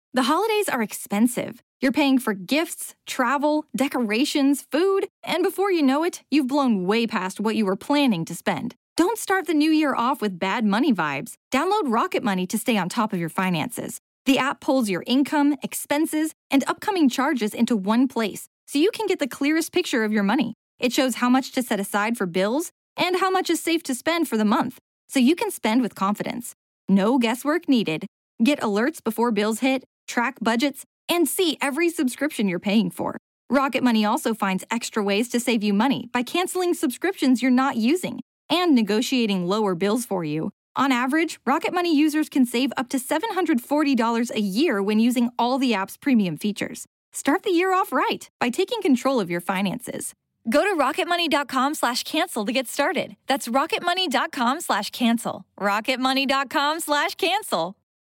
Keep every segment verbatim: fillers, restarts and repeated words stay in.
The holidays are expensive. You're paying for gifts, travel, decorations, food, and before you know it, you've blown way past what you were planning to spend. Don't start the new year off with bad money vibes. Download Rocket Money to stay on top of your finances. The app pulls your income, expenses, and upcoming charges into one place, so you can get the clearest picture of your money. It shows how much to set aside for bills and how much is safe to spend for the month, so you can spend with confidence. No guesswork needed. Get alerts before bills hit, track budgets, and see every subscription you're paying for. Rocket Money also finds extra ways to save you money by canceling subscriptions you're not using and negotiating lower bills for you. On average, Rocket Money users can save up to seven hundred forty dollars a year when using all the app's premium features. Start the year off right by taking control of your finances. Go to rocketmoney.com slash cancel to get started. That's rocketmoney.com slash cancel. rocketmoney.com slash cancel.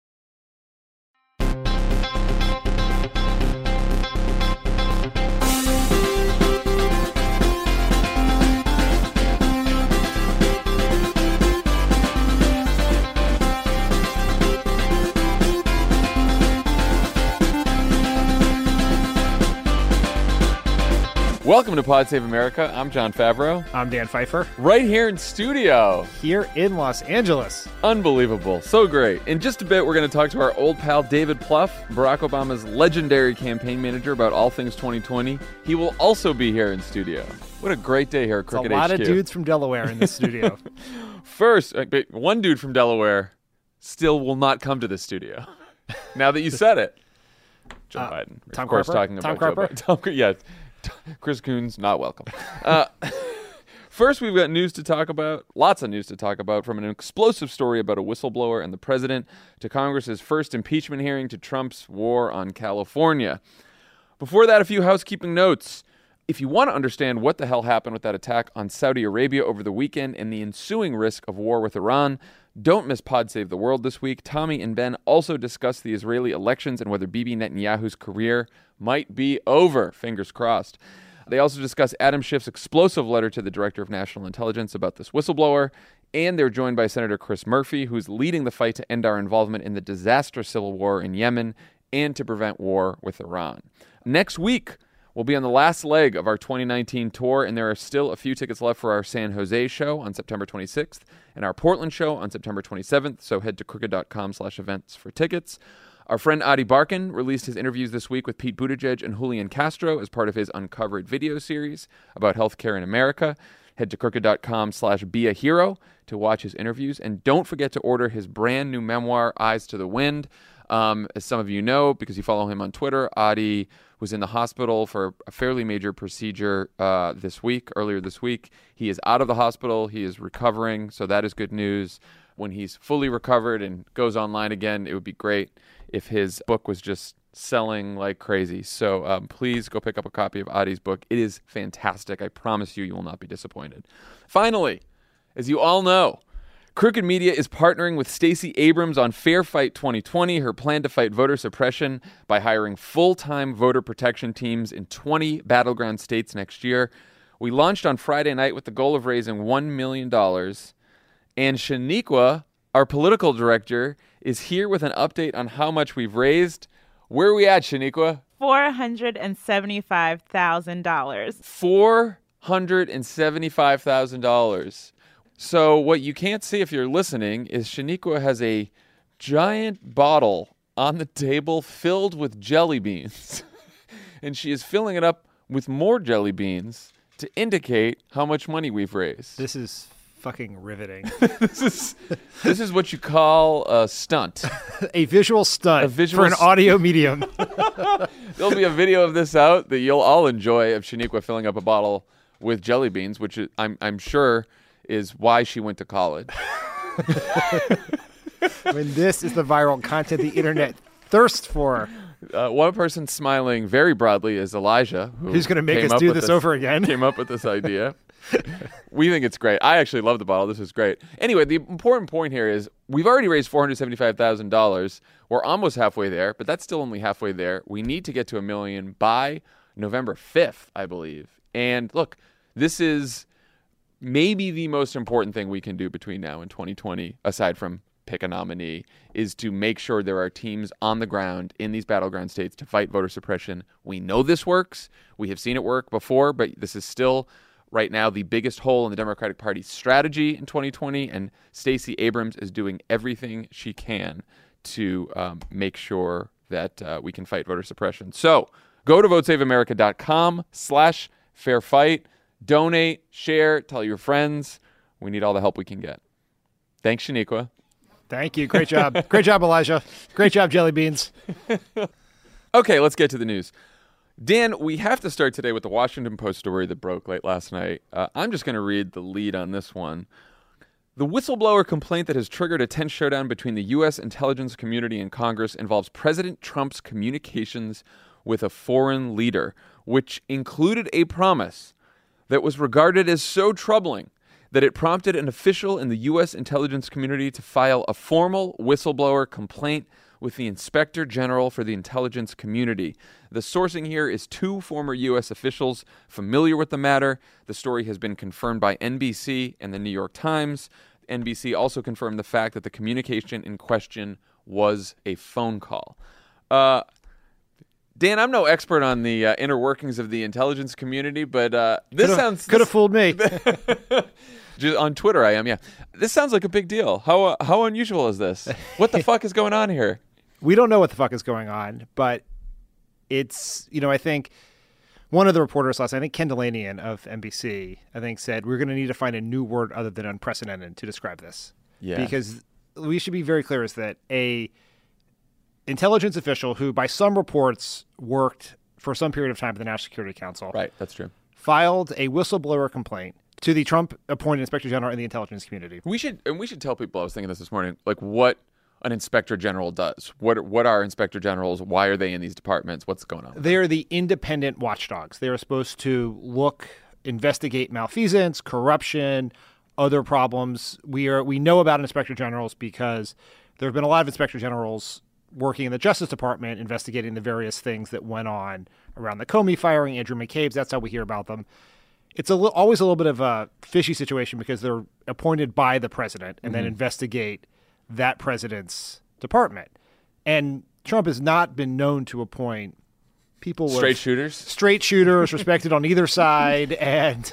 Welcome to Pod Save America. I'm John Favreau. I'm Dan Pfeiffer. Right here in studio. Here in Los Angeles. Unbelievable. So great. In just a bit, we're going to talk to our old pal David Plouffe, Barack Obama's legendary campaign manager, about all things twenty twenty. He will also be here in studio. What a great day here at Crooked H Q. A lot of dudes from Delaware in the studio. First, one dude from Delaware still will not come to the studio. Now that you said it. Joe uh, Biden. Tom of course, Carper? talking Tom about Carper? Joe Biden. Tom, yeah. Chris Coons, not welcome. Uh, first, we've got news to talk about, lots of news to talk about, from an explosive story about a whistleblower and the president to Congress's first impeachment hearing to Trump's war on California. Before that, a few housekeeping notes. If you want to understand what the hell happened with that attack on Saudi Arabia over the weekend and the ensuing risk of war with Iran, don't miss Pod Save the World this week. Tommy and Ben also discuss the Israeli elections and whether Bibi Netanyahu's career might be over. Fingers crossed. They also discuss Adam Schiff's explosive letter to the Director of National Intelligence about this whistleblower. And they're joined by Senator Chris Murphy, who's leading the fight to end our involvement in the disastrous civil war in Yemen and to prevent war with Iran. Next week, we'll be on the last leg of our twenty nineteen tour, and there are still a few tickets left for our San Jose show on September twenty-sixth and our Portland show on September twenty-seventh, so head to crooked.com slash events for tickets. Our friend Adi Barkan released his interviews this week with Pete Buttigieg and Julian Castro as part of his Uncovered video series about healthcare in America. Head to crooked.com slash be a hero to watch his interviews, and don't forget to order his brand new memoir, Eyes to the Wind. Um, as some of you know, because you follow him on Twitter, Adi was in the hospital for a fairly major procedure uh, this week, earlier this week. He is out of the hospital. He is recovering, so that is good news. When he's fully recovered and goes online again, it would be great if his book was just selling like crazy. So um, please go pick up a copy of Adi's book. It is fantastic. I promise you, you will not be disappointed. Finally, as you all know, Crooked Media is partnering with Stacey Abrams on Fair Fight twenty twenty, her plan to fight voter suppression by hiring full-time voter protection teams in twenty battleground states next year. We launched on Friday night with the goal of raising one million dollars. And Shaniqua, our political director, is here with an update on how much we've raised. Where are we at, Shaniqua? four hundred seventy-five thousand dollars. four hundred seventy-five thousand dollars. So what you can't see if you're listening is Shaniqua has a giant bottle on the table filled with jelly beans. And she is filling it up with more jelly beans to indicate how much money we've raised. This is fucking riveting. this is this is what you call a stunt. A visual stunt a visual for an st- audio medium. There'll be a video of this out that you'll all enjoy of Shaniqua filling up a bottle with jelly beans, which is, I'm I'm sure is why she went to college. When this is the viral content the internet thirsts for. Uh, one person smiling very broadly is Elijah, who who's going to make us do this, this over again. Came up with this idea. We think it's great. I actually love the bottle. This is great. Anyway, the important point here is we've already raised four hundred seventy-five thousand dollars. We're almost halfway there, but that's still only halfway there. We need to get to a million by November fifth, I believe. And look, this is maybe the most important thing we can do between now and twenty twenty, aside from pick a nominee, is to make sure there are teams on the ground in these battleground states to fight voter suppression. We know this works. We have seen it work before, but this is still right now the biggest hole in the Democratic Party's strategy in twenty twenty, and Stacey Abrams is doing everything she can to um, make sure that uh, we can fight voter suppression. So go to votesaveamerica.com slash fair fight. Donate, share, tell your friends. We need all the help we can get. Thanks, Shaniqua. Thank you. Great job. Great job, Elijah. Great job, Jelly Beans. Okay, let's get to the news. Dan, we have to start today with the Washington Post story that broke late last night. Uh, I'm just going to read the lead on this one. The whistleblower complaint that has triggered a tense showdown between the U S intelligence community and Congress involves President Trump's communications with a foreign leader, which included a promise that was regarded as so troubling that it prompted an official in the U S intelligence community to file a formal whistleblower complaint with the Inspector General for the intelligence community. The sourcing here is two former U S officials familiar with the matter. The story has been confirmed by N B C and the New York Times. N B C also confirmed the fact that the communication in question was a phone call. Uh, Dan, I'm no expert on the uh, inner workings of the intelligence community, but uh, this could've, sounds... Could have fooled me. Just on Twitter, I am, yeah. This sounds like a big deal. How uh, how unusual is this? What the fuck is going on here? We don't know what the fuck is going on, but it's, you know, I think one of the reporters last night, I think Ken Delanian of N B C, I think said, we're going to need to find a new word other than unprecedented to describe this. Yeah. Because we should be very clear is that a intelligence official who, by some reports, worked for some period of time at the National Security Council. Right, that's true. Filed a whistleblower complaint to the Trump-appointed Inspector General in the intelligence community. We should, and we should tell people, I was thinking this this morning, like what an Inspector General does. What what are Inspector Generals? Why are they in these departments? What's going on? They are the independent watchdogs. They are supposed to look, investigate malfeasance, corruption, other problems. We are we know about Inspector Generals because there have been a lot of Inspector Generals working in the Justice Department investigating the various things that went on around the Comey firing, Andrew McCabe's. That's how we hear about them. It's a li- always a little bit of a fishy situation because they're appointed by the president and mm-hmm. then investigate that president's department. And Trump has not been known to appoint people with straight shooters, straight shooters respected on either side. And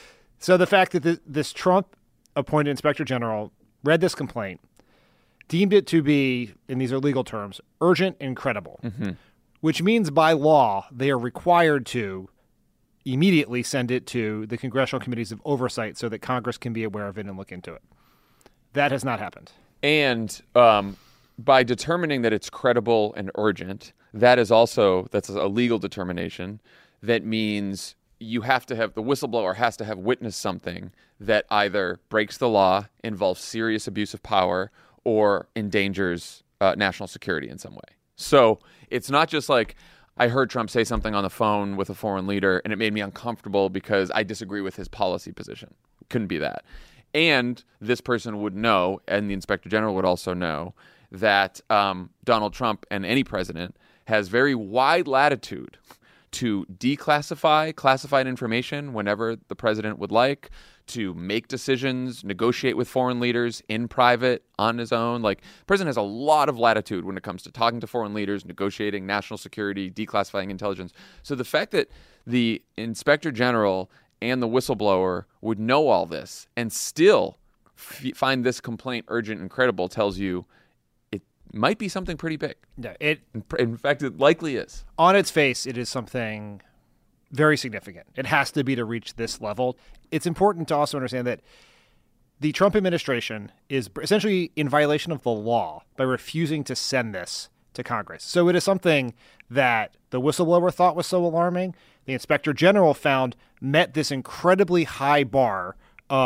so the fact that the, this Trump appointed Inspector General read this complaint, deemed it to be, and these are legal terms, urgent and credible, mm-hmm. which means by law they are required to immediately send it to the congressional committees of oversight so that Congress can be aware of it and look into it. That has not happened. And um, by determining that it's credible and urgent, that is also, that's a legal determination. That means you have to have, the whistleblower has to have witnessed something that either breaks the law, involves serious abuse of power, or endangers uh, national security in some way. So it's not just like, I heard Trump say something on the phone with a foreign leader and it made me uncomfortable because I disagree with his policy position. Couldn't be that. And this person would know, and the Inspector General would also know, that um, Donald Trump and any president has very wide latitude to declassify classified information whenever the president would like, to make decisions, negotiate with foreign leaders in private, on his own. Like, the president has a lot of latitude when it comes to talking to foreign leaders, negotiating national security, declassifying intelligence. So the fact that the Inspector General and the whistleblower would know all this and still f- find this complaint urgent and credible tells you it might be something pretty big. Yeah, it. In, in fact, it likely is. On its face, it is something very significant. It has to be to reach this level. It's important to also understand that the Trump administration is essentially in violation of the law by refusing to send this to Congress. So it is something that the whistleblower thought was so alarming. The Inspector General found met this incredibly high bar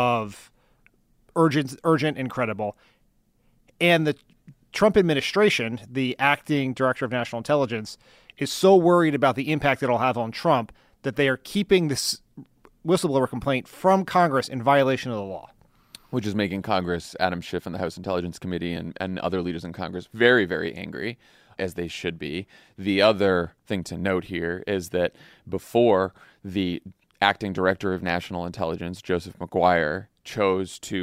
of urgent, urgent and credible. And the Trump administration, the acting director of national intelligence, is so worried about the impact it'll have on Trump that they are keeping this whistleblower complaint from Congress in violation of the law. Which is making Congress, Adam Schiff and the House Intelligence Committee and, and other leaders in Congress very, very angry, as they should be. The other thing to note here is that before the acting director of national intelligence, Joseph Maguire, chose to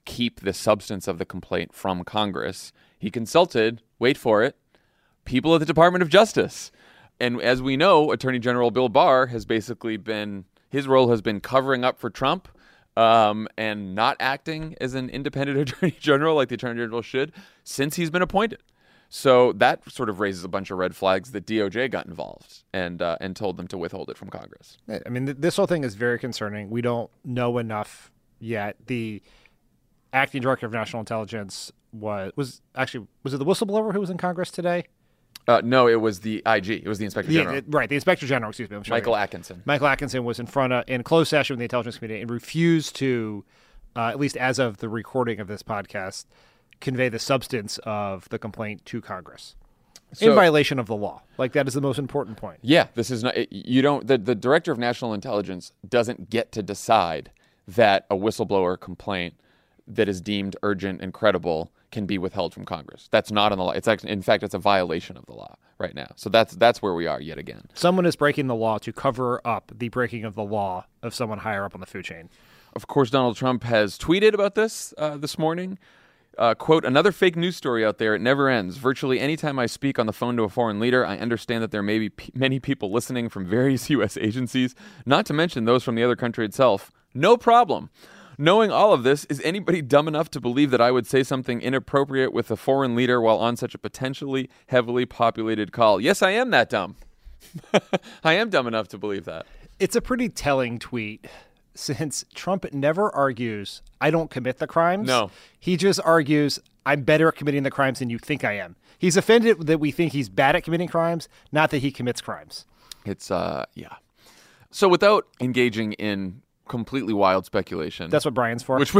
keep the substance of the complaint from Congress, he consulted, wait for it, people at the Department of Justice. And as we know, Attorney General Bill Barr has basically been, his role has been covering up for Trump um, and not acting as an independent Attorney General like the Attorney General should since he's been appointed. So that sort of raises a bunch of red flags that D O J got involved and uh, and told them to withhold it from Congress. I mean, th- this whole thing is very concerning. We don't know enough yet. The acting director of national intelligence was was actually was it the whistleblower who was in Congress today? Uh, no, it was the I G. It was the Inspector Yeah, General. it- right, the Inspector General. Excuse me, I'm sorry. Michael Atkinson. Michael Atkinson was in front of in closed session with the Intelligence Committee and refused to, uh, at least as of the recording of this podcast, convey the substance of the complaint to Congress. So- in violation of the law. Like, that is the most important point. Yeah, this is not, it- you don't, the, the Director of National Intelligence doesn't get to decide that a whistleblower complaint that is deemed urgent and credible can be withheld from Congress. That's not in the law. It's actually, in fact, it's a violation of the law right now. So that's that's where we are yet again. Someone is breaking the law to cover up the breaking of the law of someone higher up on the food chain. Of course, Donald Trump has tweeted about this uh, this morning. Uh, quote, another fake news story out there. It never ends. Virtually any time I speak on the phone to a foreign leader, I understand that there may be p- many people listening from various U S agencies, not to mention those from the other country itself. No problem. Knowing all of this, is anybody dumb enough to believe that I would say something inappropriate with a foreign leader while on such a potentially heavily populated call? Yes, I am that dumb. I am dumb enough to believe that. It's a pretty telling tweet, since Trump never argues, I don't commit the crimes. No. He just argues, I'm better at committing the crimes than you think I am. He's offended that we think he's bad at committing crimes, not that he commits crimes. It's, uh, yeah. So without engaging in completely wild speculation. That's what Brian's for. Which we-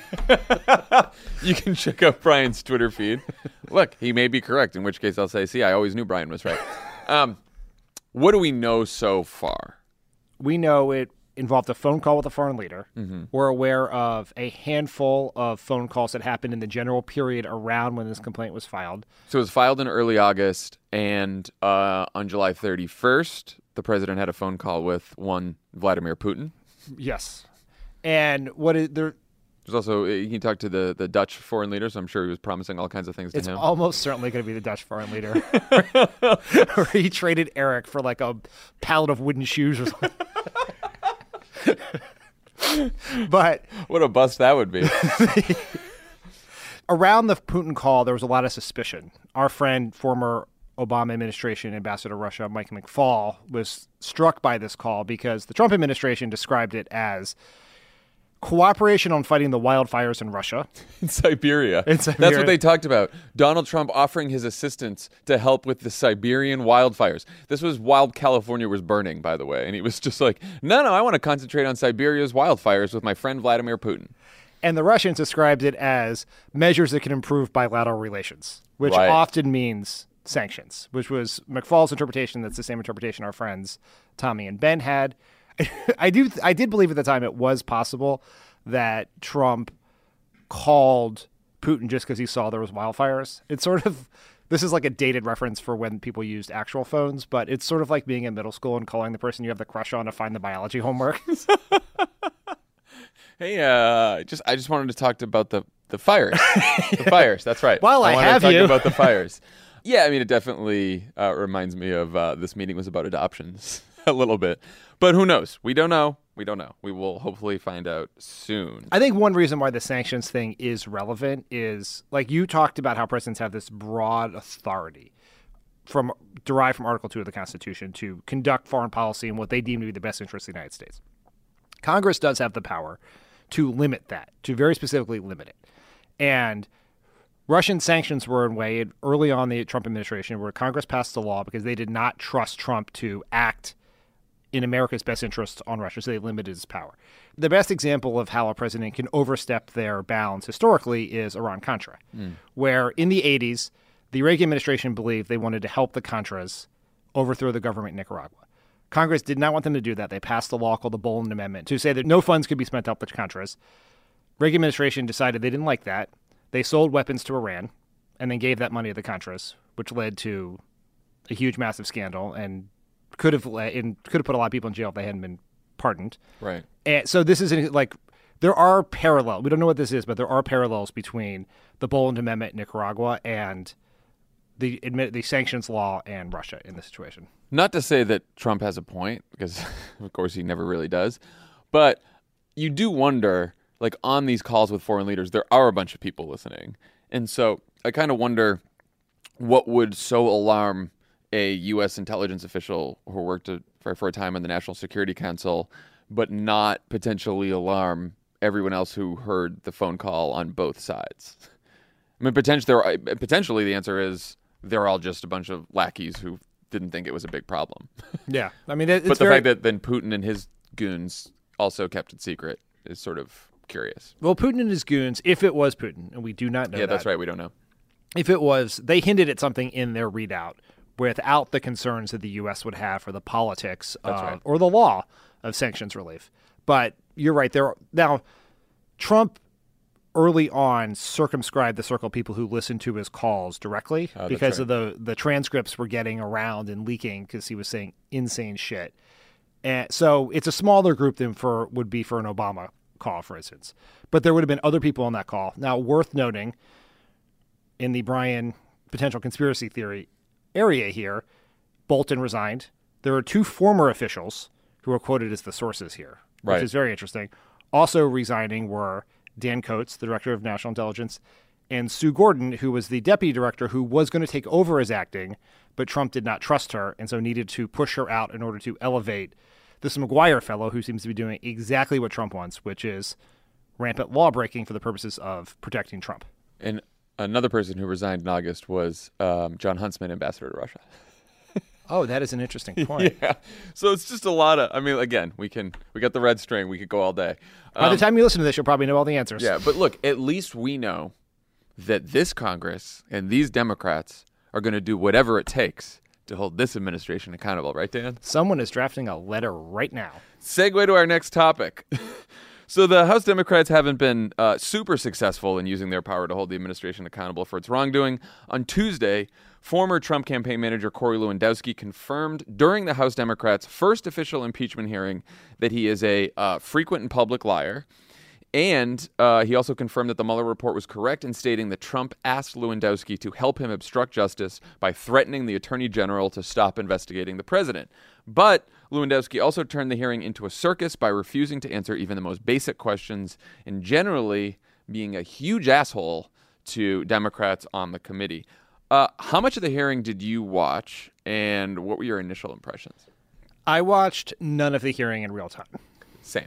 you can check out Brian's Twitter feed. Look, he may be correct, in which case I'll say, see, I always knew Brian was right. Um, what do we know so far? We know it involved a phone call with a foreign leader. Mm-hmm. We're aware of a handful of phone calls that happened in the general period around when this complaint was filed. So it was filed in early August, and uh, on July thirty-first, the president had a phone call with one Vladimir Putin. Yes. And what is there? There's also, he talked to the, the Dutch foreign leader, so I'm sure he was promising all kinds of things to It's him. almost certainly going to be the Dutch foreign leader. Or he traded Eric for like a pallet of wooden shoes or something. But What a bust that would be. around the Putin call, there was a lot of suspicion. Our friend, former Obama administration ambassador to Russia, Mike McFaul, was struck by this call because the Trump administration described it as cooperation on fighting the wildfires in Russia. In Siberia. In That's Siberia. what they talked about. Donald Trump offering his assistance to help with the Siberian wildfires. This was while California was burning, by the way. And he was just like, no, no, I want to concentrate on Siberia's wildfires with my friend Vladimir Putin. And the Russians described it as measures that can improve bilateral relations, which Right. often means sanctions, which was McFaul's interpretation. That's the same interpretation our friends Tommy and Ben had. I do. I did believe at the time it was possible that Trump called Putin just because he saw there was wildfires. It's sort of, this is like a dated reference for when people used actual phones, but it's sort of like being in middle school and calling the person you have the crush on to find the biology homework. Hey, uh, just I just wanted to talk about the, the fires. The fires, that's right. While I wanted have to talk you. about the fires. Yeah, I mean, it definitely uh, reminds me of uh, this meeting was about adoptions a little bit. But who knows? We don't know. We don't know. We will hopefully find out soon. I think one reason why the sanctions thing is relevant is, like, you talked about how presidents have this broad authority from derived from Article two of the Constitution to conduct foreign policy in what they deem to be the best interest of the United States. Congress does have the power to limit that, to very specifically limit it. And Russian sanctions were in a way early on in the Trump administration where Congress passed a law because they did not trust Trump to act in America's best interest on Russia, so they limited his power. The best example of how a president can overstep their bounds historically is Iran-Contra, mm. where in the eighties, the Reagan administration believed they wanted to help the Contras overthrow the government in Nicaragua. Congress did not want them to do that. They passed a law called the Boland Amendment to say that no funds could be spent to help the Contras. Reagan administration decided they didn't like that. They sold weapons to Iran and then gave that money to the Contras, which led to a huge, massive scandal and could have and could have put a lot of people in jail if they hadn't been pardoned. Right. And so this is like there are parallels. We don't know what this is, but there are parallels between the Boland Amendment in Nicaragua and the admit the sanctions law and Russia in this situation. Not to say that Trump has a point, because of course he never really does, but you do wonder, like on these calls with foreign leaders, there are a bunch of people listening. And so I kind of wonder what would so alarm a U S intelligence official who worked to, for, for a time in the National Security Council, but not potentially alarm everyone else who heard the phone call on both sides. I mean, potentially, potentially the answer is they're all just a bunch of lackeys who didn't think it was a big problem. Yeah. I mean, it's but the very... fact that then Putin and his goons also kept it secret is sort of curious. Well, Putin and his goons, if it was Putin, and we do not know Yeah, that. that's right. We don't know. If it was, they hinted at something in their readout without the concerns that the U S would have for the politics That's of, right. or the law of sanctions relief. But you're right. There now, Trump early on circumscribed the circle of people who listened to his calls directly Oh, that's because right. of the the transcripts were getting around and leaking because he was saying insane shit. And so it's a smaller group than for would be for an Obama call, for instance. But there would have been other people on that call. Now, worth noting, in the Brian potential conspiracy theory area here, Bolton resigned. There are two former officials who are quoted as the sources here, which Right. is very interesting. Also resigning were Dan Coates, the director of national intelligence, and Sue Gordon, who was the deputy director who was going to take over as acting, but Trump did not trust her and so needed to push her out in order to elevate this McGuire fellow who seems to be doing exactly what Trump wants, which is rampant law breaking for the purposes of protecting Trump. And another person who resigned in August was um, John Huntsman, ambassador to Russia. Oh, that is an interesting point. Yeah. So it's just a lot of, I mean, again, we can, we got the red string. We could go all day. By Um, the time you listen to this, you'll probably know all the answers. Yeah, but look, at least we know that this Congress and these Democrats are going to do whatever it takes to hold this administration accountable, right, Dan? Someone is drafting a letter right now. Segue to our next topic. So the House Democrats haven't been uh, super successful in using their power to hold the administration accountable for its wrongdoing. On Tuesday, former Trump campaign manager Corey Lewandowski confirmed during the House Democrats' first official impeachment hearing that he is a uh, frequent and public liar. And uh, he also confirmed that the Mueller report was correct in stating that Trump asked Lewandowski to help him obstruct justice by threatening the attorney general to stop investigating the president. But Lewandowski also turned the hearing into a circus by refusing to answer even the most basic questions and generally being a huge asshole to Democrats on the committee. Uh, how much of the hearing did you watch, and what were your initial impressions? I watched none of the hearing in real time. Same.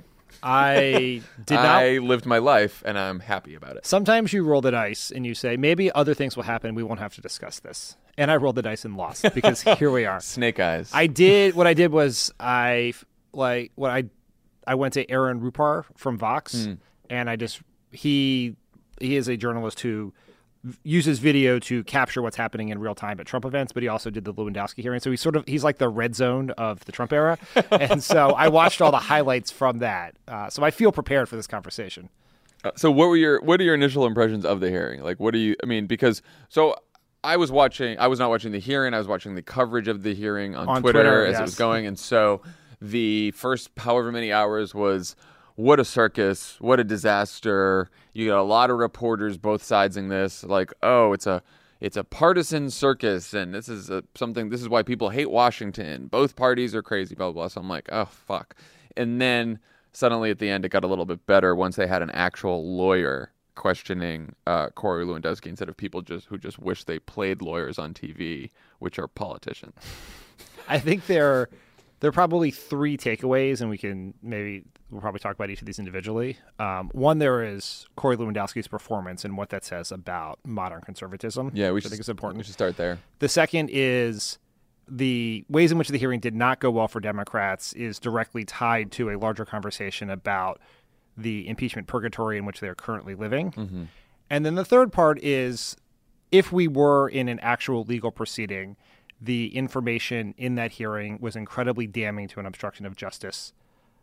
I did not. I lived my life, and I'm happy about it. Sometimes you roll the dice and you say, maybe other things will happen. We won't have to discuss this. And I rolled the dice and lost because here we are. Snake eyes. I did. What I did was I like what I I went to Aaron Rupar from Vox, Mm. and I just he he is a journalist who uses video to capture what's happening in real time at Trump events, but he also did the Lewandowski hearing. So he's sort of he's like the red zone of the Trump era, and so I watched all the highlights from that. Uh, so I feel prepared for this conversation. Uh, so what were your what are your initial impressions of the hearing? Like, what do you? I mean, because so I was watching. I was not watching the hearing. I was watching the coverage of the hearing on, On Twitter, Twitter, as yes. it was going, and so the first however many hours was what a circus, what a disaster. You got a lot of reporters both sidesing this, like, oh, it's a it's a partisan circus, and this is a, something. This is why people hate Washington. Both parties are crazy, blah blah blah. So I'm like, oh fuck, and then suddenly at the end it got a little bit better once they had an actual lawyer questioning uh, Corey Lewandowski instead of people just who just wish they played lawyers on T V, which are politicians. I think there there are probably three takeaways, and we can maybe we'll probably talk about each of these individually. Um, one, there is Corey Lewandowski's performance and what that says about modern conservatism. Yeah, we which should, I think is important. We should start there. The second is the ways in which the hearing did not go well for Democrats is directly tied to a larger conversation about the impeachment purgatory in which they are currently living. Mm-hmm. And then the third part is if we were in an actual legal proceeding, the information in that hearing was incredibly damning to an obstruction of justice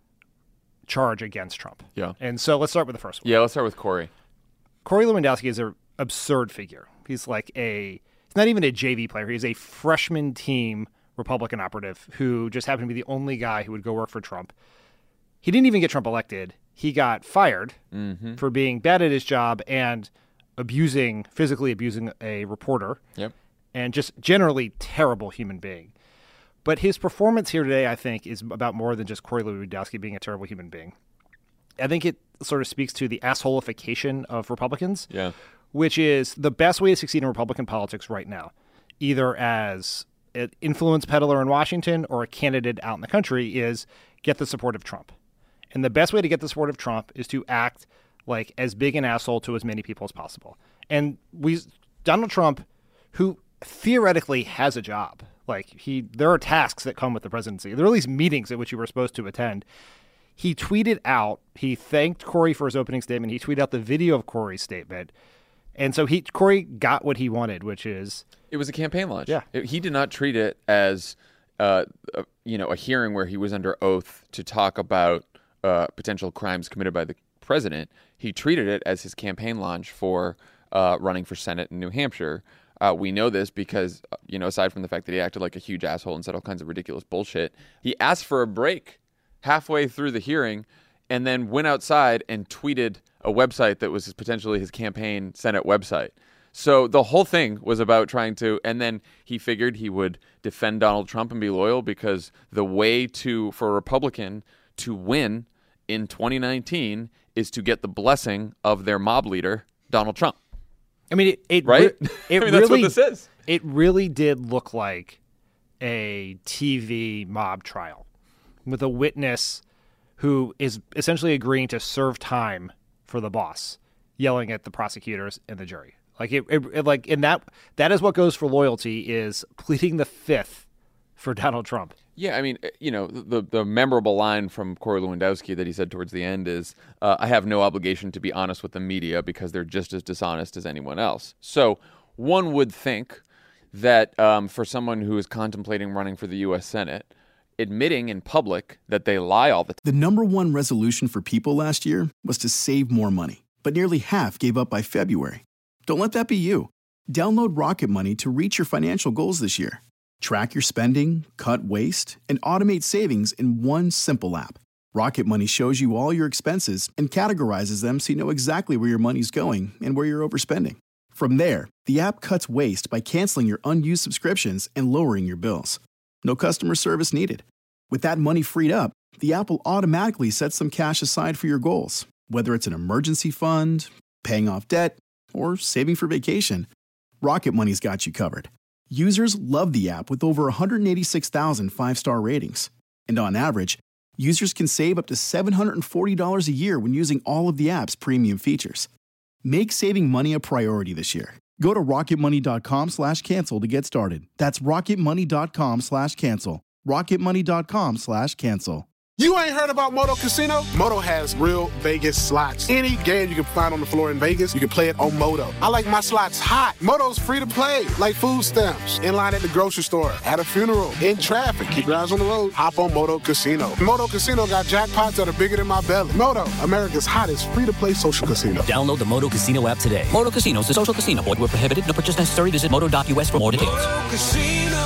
charge against Trump. Yeah. And so let's start with the first one. Yeah, let's start with Corey. Corey Lewandowski is an absurd figure. He's like a, he's not even a J V player. He's a freshman team Republican operative who just happened to be the only guy who would go work for Trump. He didn't even get Trump elected. he got fired Mm-hmm. for being bad at his job and abusing, physically abusing a reporter. Yep. And just generally terrible human being. But his performance here today, I think, is about more than just Corey Lewandowski being a terrible human being. I think it sort of speaks to the assholification of Republicans, Yeah. which is the best way to succeed in Republican politics right now, either as an influence peddler in Washington or a candidate out in the country, is get the support of Trump. And the best way to get the support of Trump is to act like as big an asshole to as many people as possible. And we, Donald Trump, who theoretically has a job, like he, there are tasks that come with the presidency. There are at least meetings at which you were supposed to attend. He tweeted out, he thanked Corey for his opening statement. He tweeted out the video of Corey's statement. And so he, Corey got what he wanted, which is... It was a campaign launch. Yeah. It- he did not treat it as, uh, a, you know, a hearing where he was under oath to talk about uh, potential crimes committed by the president. He treated it as his campaign launch for uh, running for Senate in New Hampshire. Uh, we know this because, uh, you know, aside from the fact that he acted like a huge asshole and said all kinds of ridiculous bullshit, he asked for a break halfway through the hearing and then went outside and tweeted a website that was potentially his campaign Senate website. So the whole thing was about trying to, and then he figured he would defend Donald Trump and be loyal because the way to for a Republican to win in twenty nineteen is to get the blessing of their mob leader, Donald Trump. I mean, it, it Right? re- it I mean, really, that's what this is. It really did look like a T V mob trial with a witness who is essentially agreeing to serve time for the boss, yelling at the prosecutors and the jury. Like it, it, it like in that that is what goes for loyalty, is pleading the fifth for Donald Trump. Yeah, I mean, you know, the the memorable line from Corey Lewandowski that he said towards the end is, uh, I have no obligation to be honest with the media because they're just as dishonest as anyone else. So one would think that um, for someone who is contemplating running for the U S Senate, admitting in public that they lie all the time. The number one resolution for people last year was to save more money, but nearly half gave up by February. Don't let that be you. Download Rocket Money to reach your financial goals this year. Track your spending, cut waste, and automate savings in one simple app. Rocket Money shows you all your expenses and categorizes them so you know exactly where your money's going and where you're overspending. From there, the app cuts waste by canceling your unused subscriptions and lowering your bills. No customer service needed. With that money freed up, the app will automatically set some cash aside for your goals, whether it's an emergency fund, paying off debt, or saving for vacation. Rocket Money's got you covered. Users love the app with over one hundred eighty-six thousand five-star ratings. And on average, users can save up to seven hundred forty dollars a year when using all of the app's premium features. Make saving money a priority this year. Go to rocketmoney.com slash cancel to get started. That's rocketmoney.com slash cancel. rocketmoney.com slash cancel. You ain't heard about Moto Casino? Moto has real Vegas slots. Any game you can find on the floor in Vegas, you can play it on Moto. I like my slots hot. Moto's free to play, like food stamps. In line at the grocery store, at a funeral, in traffic. Keep your eyes on the road. Hop on Moto Casino. Moto Casino got jackpots that are bigger than my belly. Moto, America's hottest free-to-play social casino. Download the Moto Casino app today. Moto Casino is a social casino. Void where prohibited. No purchase necessary. Visit moto dot u s for more details. Moto Casino,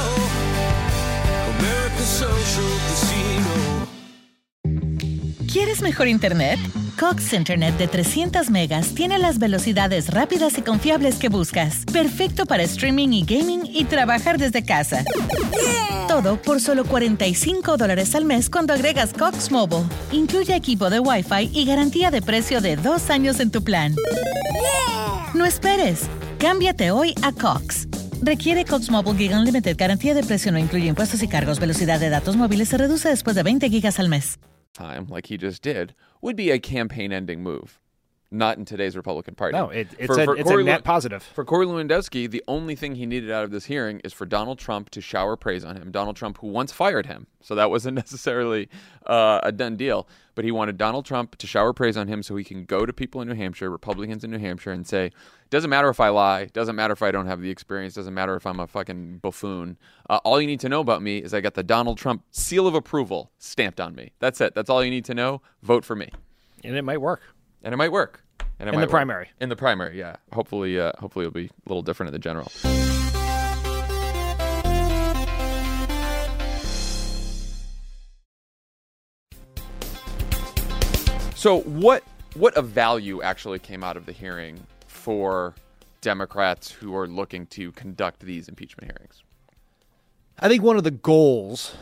America's social casino. ¿Quieres mejor internet? Cox Internet de trescientas megas tiene las velocidades rápidas y confiables que buscas. Perfecto para streaming y gaming y trabajar desde casa. Yeah. Todo por solo cuarenta y cinco dólares al mes cuando agregas Cox Mobile. Incluye equipo de Wi-Fi y garantía de precio de dos años en tu plan. Yeah. No esperes. Cámbiate hoy a Cox. Requiere Cox Mobile Gig Unlimited. Garantía de precio no incluye impuestos y cargos. Velocidad de datos móviles se reduce después de veinte gigas al mes. Time, like he just did, would be a campaign-ending move. Not in today's Republican Party. No, it, it's, For- a, for it's a Corey net Lew- positive. For Corey Lewandowski, the only thing he needed out of this hearing is for Donald Trump to shower praise on him. Donald Trump, who once fired him. So that wasn't necessarily uh, a done deal. But he wanted Donald Trump to shower praise on him so he can go to people in New Hampshire, Republicans in New Hampshire, and say, doesn't matter if I lie, doesn't matter if I don't have the experience, doesn't matter if I'm a fucking buffoon. Uh, all you need to know about me is I got the Donald Trump seal of approval stamped on me. That's it. That's all you need to know. Vote for me. And it might work. And it might work. And it In might the work. primary. In the primary, yeah. Hopefully, uh, hopefully it'll be a little different in the general. So what what of value actually came out of the hearing for Democrats who are looking to conduct these impeachment hearings? I think one of the goals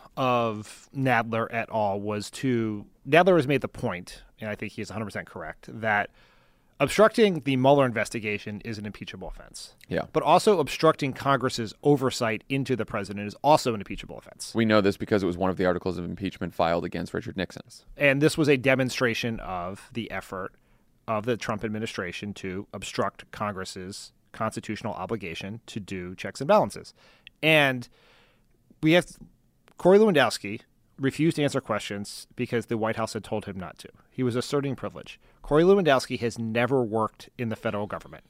of Nadler et al. Was to Nadler has made the point, and I think he is one hundred percent correct, that obstructing the Mueller investigation is an impeachable offense. Yeah. But also obstructing Congress's oversight into the president is also an impeachable offense. We know this because it was one of the articles of impeachment filed against Richard Nixon. And this was a demonstration of the effort of the Trump administration to obstruct Congress's constitutional obligation to do checks and balances. And we have Corey Lewandowski refused to answer questions because the White House had told him not to. He was asserting privilege. Corey Lewandowski has never worked in the federal government.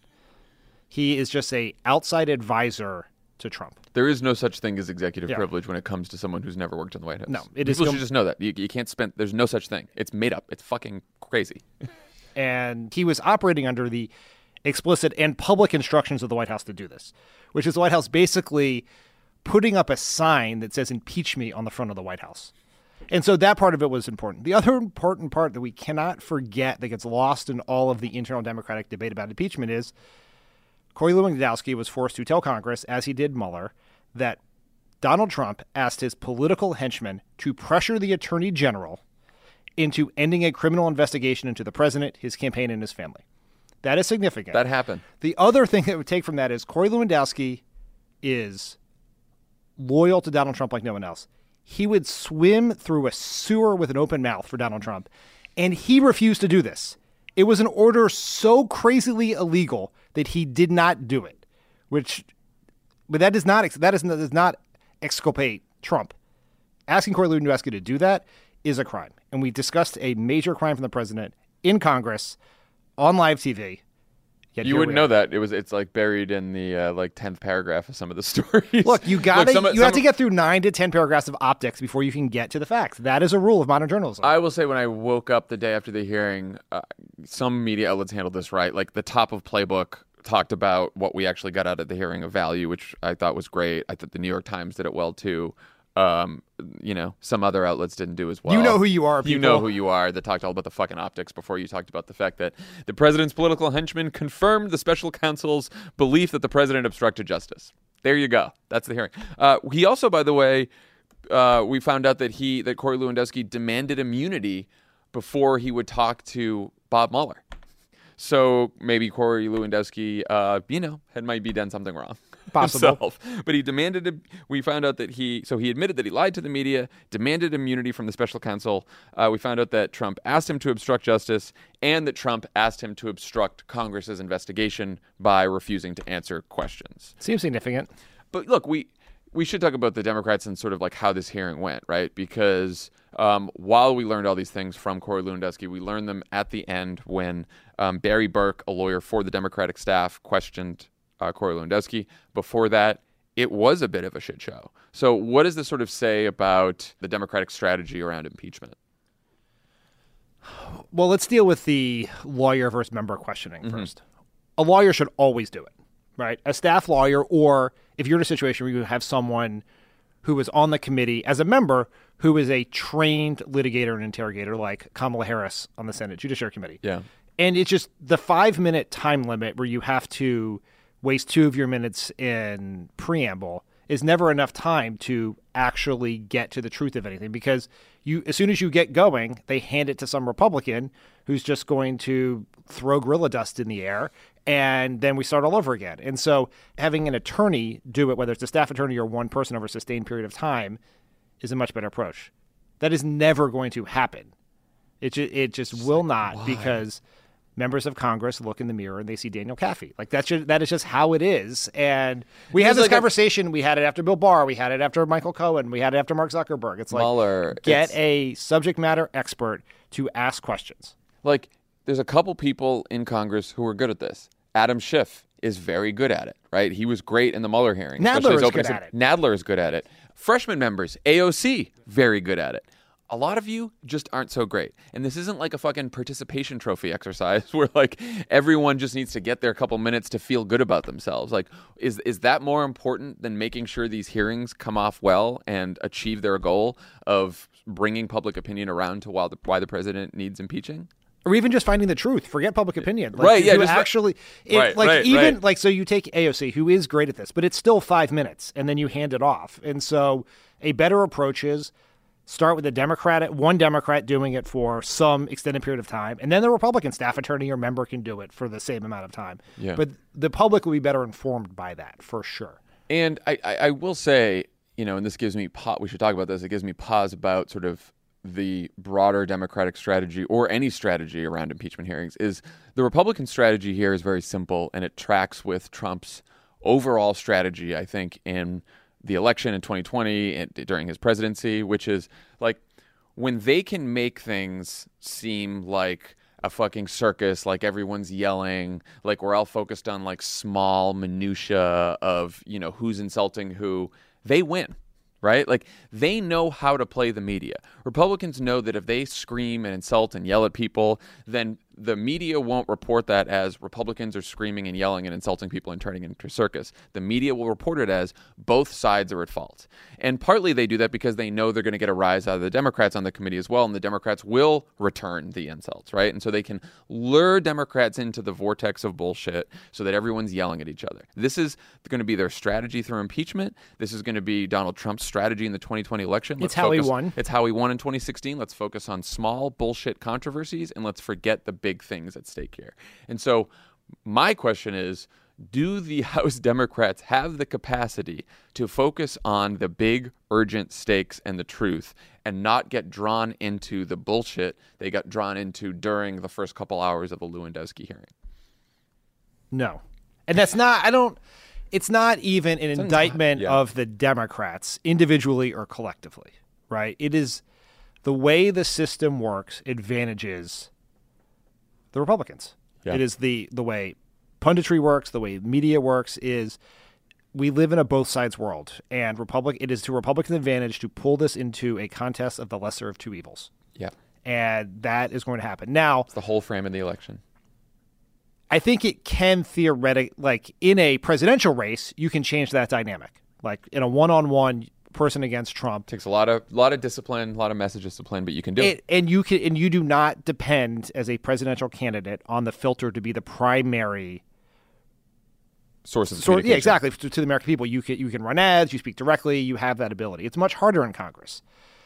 He is just a outside advisor to Trump. There is no such thing as executive Yeah. privilege when it comes to someone who's never worked in the White House. No, it People is should com- just know that. You, you can't spend, there's no such thing. It's made up. It's fucking crazy. And he was operating under the explicit and public instructions of the White House to do this, which is the White House basically putting up a sign that says impeach me on the front of the White House. And so that part of it was important. The other important part that we cannot forget that gets lost in all of the internal Democratic debate about impeachment is Corey Lewandowski was forced to tell Congress, as he did Mueller, that Donald Trump asked his political henchmen to pressure the Attorney General into ending a criminal investigation into the president, his campaign, and his family. That is significant. That happened. The other thing that would take from that is Corey Lewandowski is loyal to Donald Trump like no one else. He would swim through a sewer with an open mouth for Donald Trump, and he refused to do this. It was an order so crazily illegal that he did not do it, which, but that does not that is, does not exculpate Trump. Asking Corey Lewandowski to do that is a crime, and we discussed a major crime from the president in Congress on live T V. Yet You here wouldn't we know are. that. It was it's like buried in the uh, like tenth paragraph of some of the stories. Look, you got Look, some to of- you have some to of- get through nine to ten paragraphs of optics before you can get to the facts. That is a rule of modern journalism. I will say when I woke up the day after the hearing, uh, some media outlets handled this right. Like the top of Playbook talked about what we actually got out of the hearing of value, which I thought was great. I thought the New York Times did it well too. Um, you know, some other outlets didn't do as well. You know who you are, You people. know who you are. That talked all about the fucking optics before you talked about the fact that the president's political henchmen confirmed the special counsel's belief that the president obstructed justice. There you go. That's the hearing. Uh, he also, by the way, uh, we found out that he that Corey Lewandowski demanded immunity before he would talk to Bob Mueller. So maybe Corey Lewandowski, uh, you know, had might be done something wrong. Possible. Himself. But he demanded, a, we found out that he, so he admitted that he lied to the media, demanded immunity from the special counsel. Uh, we found out that Trump asked him to obstruct justice and that Trump asked him to obstruct Congress's investigation by refusing to answer questions. Seems significant. But look, we we should talk about the Democrats and sort of like how this hearing went, right? Because um, while we learned all these things from Corey Lewandowski, we learned them at the end when um, Barry Burke, a lawyer for the Democratic staff, questioned uh, Corey Lewandowski. Before that, it was a bit of a shit show. So what does this sort of say about the Democratic strategy around impeachment? Well, let's deal with the lawyer versus member questioning Mm-hmm. first. A lawyer should always do it, right? A staff lawyer, or if you're in a situation where you have someone who is on the committee as a member who is a trained litigator and interrogator like Kamala Harris on the Senate Judiciary Committee. Yeah. And it's just the five-minute time limit where you have to waste two of your minutes in preamble is never enough time to actually get to the truth of anything, because you, as soon as you get going, they hand it to some Republican who's just going to throw gorilla dust in the air, and then we start all over again. And so having an attorney do it, whether it's a staff attorney or one person over a sustained period of time, is a much better approach. That is never going to happen. It, ju- it just will not, why? because members of Congress look in the mirror and they see Daniel Caffey. Like that's just, that is just how it is. And we had It's this like a- conversation. We had it after Bill Barr. We had it after Michael Cohen. We had it after Mark Zuckerberg. It's like, Mueller, get it's- a subject matter expert to ask questions. Like, there's a couple people in Congress who are good at this. Adam Schiff is very good at it, right? He was great in the Mueller hearing. Nadler especially his is opening good at statement. Nadler is good at it. Freshman members, A O C, very good at it. a lot of you just aren't so great. And this isn't like a fucking participation trophy exercise where like everyone just needs to get their couple minutes to feel good about themselves. Like, is is that more important than making sure these hearings come off well and achieve their goal of bringing public opinion around to why the, why the president needs impeaching? Or even just finding the truth. Forget public opinion. Like, right, yeah. Just actually, it, right, like right, even right. like so you take A O C, who is great at this, but it's still five minutes, and then you hand it off. And so a better approach is start with the Democrat, one Democrat doing it for some extended period of time, and then the Republican staff attorney or member can do it for the same amount of time. Yeah. But the public will be better informed by that, for sure. And I, I, I will say, you know, and this gives me pause, we should talk about this. It gives me pause about sort of the broader Democratic strategy or any strategy around impeachment hearings. Is the Republican strategy here is very simple, and it tracks with Trump's overall strategy, I think, in the election in twenty twenty and during his presidency, which is like when they can make things seem like a fucking circus, like everyone's yelling, like we're all focused on like small minutia of, you know, who's insulting who, they win. Right? Like they know how to play the media. Republicans know that if they scream and insult and yell at people, then the media won't report that as Republicans are screaming and yelling and insulting people and turning it into a circus. The media will report it as both sides are at fault. And partly they do that because they know they're going to get a rise out of the Democrats on the committee as well, and the Democrats will return the insults, right? And so they can lure Democrats into the vortex of bullshit so that everyone's yelling at each other. This is going to be their strategy through impeachment. This is going to be Donald Trump's strategy in the twenty twenty election. Let's it's how focus, he won. It's how he won in twenty sixteen. Let's focus on small bullshit controversies and let's forget the big things at stake here. And so my question is, do the House Democrats have the capacity to focus on the big, urgent stakes and the truth and not get drawn into the bullshit they got drawn into during the first couple hours of the Lewandowski hearing? No. And that's not, I don't, it's not even an It's indictment not, yeah. of the Democrats individually or collectively, right? It is the way the system works advantages the Republicans. Yeah. It is the, the way punditry works, the way media works is we live in a both sides world, and Republic, it is to Republican advantage to pull this into a contest of the lesser of two evils. Yeah. And that is going to happen. Now, It's the whole frame of the election. I think it can theoretically, like in a presidential race, you can change that dynamic. Like in a one-on-one person against Trump, Takes a lot of lot of discipline, a lot of message discipline, but you can do it. it, and you can, and you do not depend as a presidential candidate on the filter to be the primary Source of source. communication. Yeah, exactly. To, to the American people, you can you can run ads, you speak directly, you have that ability. It's much harder in Congress.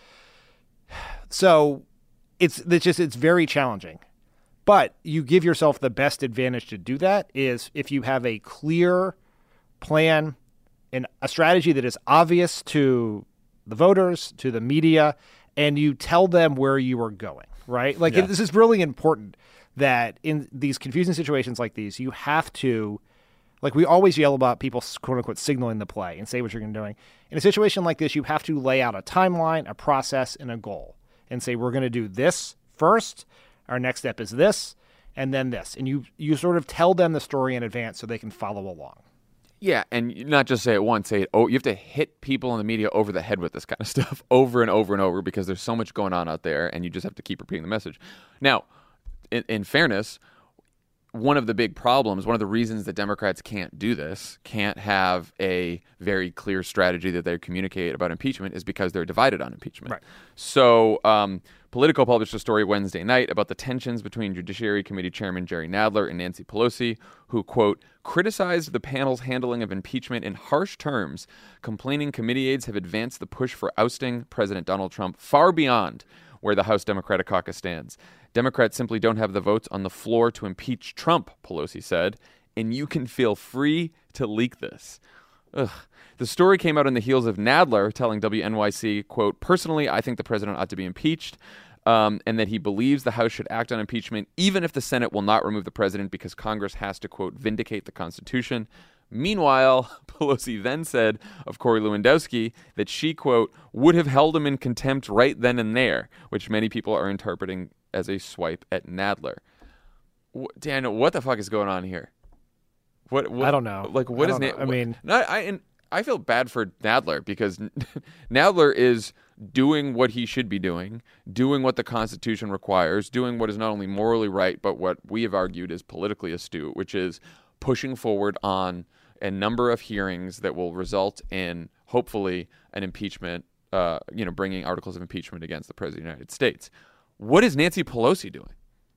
So, it's it's just it's very challenging. But you give yourself the best advantage to do that is if you have a clear plan and a strategy that is obvious to the voters, to the media, and you tell them where you are going, right? Like Yeah. it, this is really important that in these confusing situations like these, you have to, like we always yell about people quote unquote signaling the play and say what you're going to be doing. In a situation like this, you have to lay out a timeline, a process, and a goal and say, we're going to do this first. Our next step is this, and then this. And you, you sort of tell them the story in advance so they can follow along. Yeah, and not just say it once, say it. Oh, you have to hit people in the media over the head with this kind of stuff over and over and over because there's so much going on out there, and you just have to keep repeating the message. Now, in, in fairness, one of the big problems, one of the reasons that Democrats can't do this, can't have a very clear strategy that they communicate about impeachment, is because they're divided on impeachment. Right. So, um, Politico published a story Wednesday night about the tensions between Judiciary Committee Chairman Jerry Nadler and Nancy Pelosi, who, quote, criticized the panel's handling of impeachment in harsh terms, complaining committee aides have advanced the push for ousting President Donald Trump far beyond where the House Democratic Caucus stands. Democrats simply don't have the votes on the floor to impeach Trump, Pelosi said, and you can feel free to leak this. Ugh. The story came out on the heels of Nadler telling W N Y C, quote, personally, I think the president ought to be impeached, um, and that he believes the House should act on impeachment even if the Senate will not remove the president because Congress has to, quote, vindicate the Constitution. Meanwhile, Pelosi then said of Corey Lewandowski that she, quote, would have held him in contempt right then and there, which many people are interpreting as a swipe at Nadler. W- Daniel, what the fuck is going on here? What, what I don't know. Like, what I is don't know. Na- I mean- no, I and I feel bad for Nadler because Nadler is doing what he should be doing, doing what the Constitution requires, doing what is not only morally right, but what we have argued is politically astute, which is pushing forward on a number of hearings that will result in, hopefully, an impeachment, uh, you know, bringing articles of impeachment against the President of the United States. What is Nancy Pelosi doing?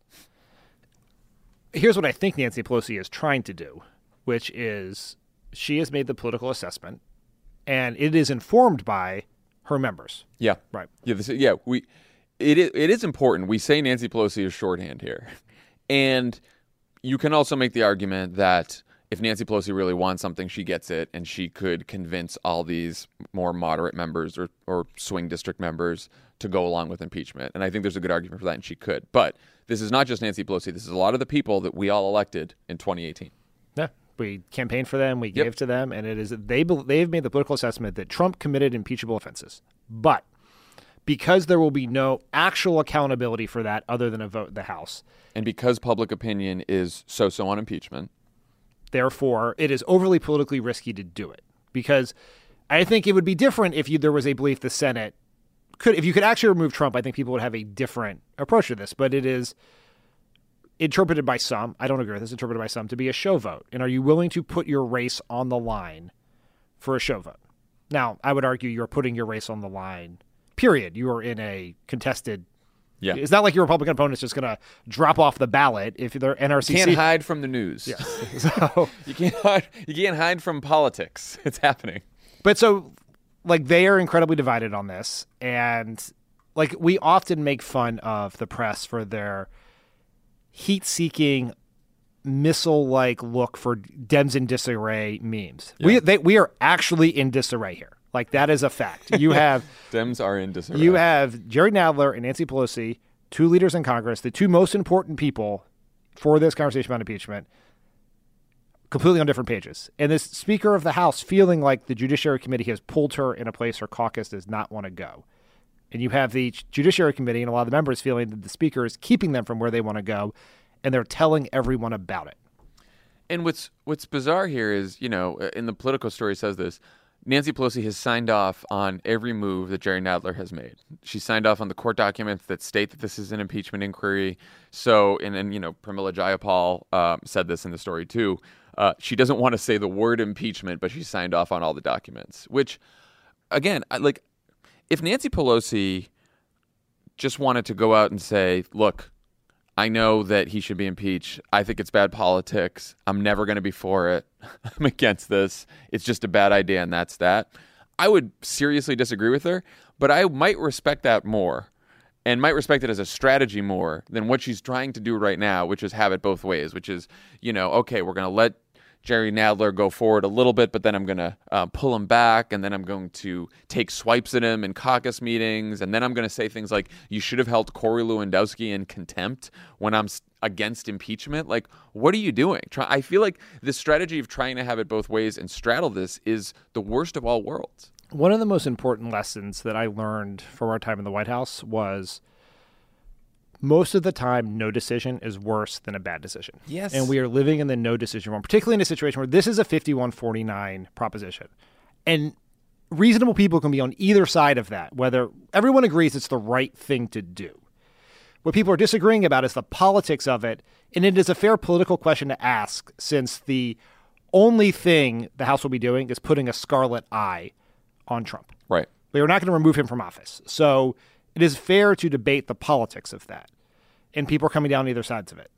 Here's what I think Nancy Pelosi is trying to do, which is she has made the political assessment, and it is informed by her members. Yeah. Right. Yeah. This, yeah. We. It is, it is important. We say Nancy Pelosi is shorthand here, and you can also make the argument that if Nancy Pelosi really wants something, she gets it, and she could convince all these more moderate members or, or swing district members to go along with impeachment. And I think there's a good argument for that, and she could. But this is not just Nancy Pelosi. This is a lot of the people that we all elected in twenty eighteen. Yeah, we campaigned for them, we Yep. gave to them, and it is they they've made the political assessment that Trump committed impeachable offenses. But because there will be no actual accountability for that other than a vote in the House, and because public opinion is so-so on impeachment, therefore, it is overly politically risky to do it. Because I think it would be different if you, there was a belief the Senate could, if you could actually remove Trump, I think people would have a different approach to this. But it is interpreted by some, I don't agree with this, interpreted by some to be a show vote. And are you willing to put your race on the line for a show vote? Now, I would argue you're putting your race on the line, period. You are in a contested. yeah, It's not like your Republican opponent's just going to drop off the ballot if they're N R C C. you can't hide from the news. Yes. So, You can't hide, you can't hide from politics. It's happening. but so, like, they are incredibly divided on this. And, like, we often make fun of the press for their heat-seeking, missile-like look for Dems in disarray memes. We Yeah. they, we are actually in disarray here. Like, that is a fact. You have Dems are in disarray. you have Jerry Nadler and Nancy Pelosi, two leaders in Congress, the two most important people for this conversation about impeachment, completely on different pages. And this Speaker of the House feeling like the Judiciary Committee has pulled her in a place her caucus does not want to go. And you have the Judiciary Committee and a lot of the members feeling that the Speaker is keeping them from where they want to go, and they're telling everyone about it. And what's what's bizarre here is, you know, in the Politico story says this, Nancy Pelosi has signed off on every move that Jerry Nadler has made. She signed off on the court documents that state that this is an impeachment inquiry. So, and, and you know, Pramila Jayapal uh, said this in the story too. Uh, she doesn't want to say the word impeachment, but she signed off on all the documents, which, again, I, like, if Nancy Pelosi just wanted to go out and say, look, I know that he should be impeached. I think it's bad politics. I'm never going to be for it. I'm against this. It's just a bad idea, and that's that. I would seriously disagree with her, but I might respect that more and might respect it as a strategy more than what she's trying to do right now, which is have it both ways, which is, you know, okay, we're going to let Jerry Nadler go forward a little bit, but then I'm going to uh, pull him back, and then I'm going to take swipes at him in caucus meetings, and then I'm going to say things like, you should have held Corey Lewandowski in contempt when I'm against impeachment. Like, what are you doing? Try- I feel like this strategy of trying to have it both ways and straddle this is the worst of all worlds. One of the most important lessons that I learned from our time in the White House was most of the time, no decision is worse than a bad decision. Yes. And we are living in the no decision realm, particularly in a situation where this is a fifty-one forty-nine proposition. And reasonable people can be on either side of that, whether everyone agrees it's the right thing to do. What people are disagreeing about is the politics of it, and it is a fair political question to ask since the only thing the House will be doing is putting a scarlet eye on Trump. Right. They are not going to remove him from office. So it is fair to debate the politics of that. And people are coming down either sides of it.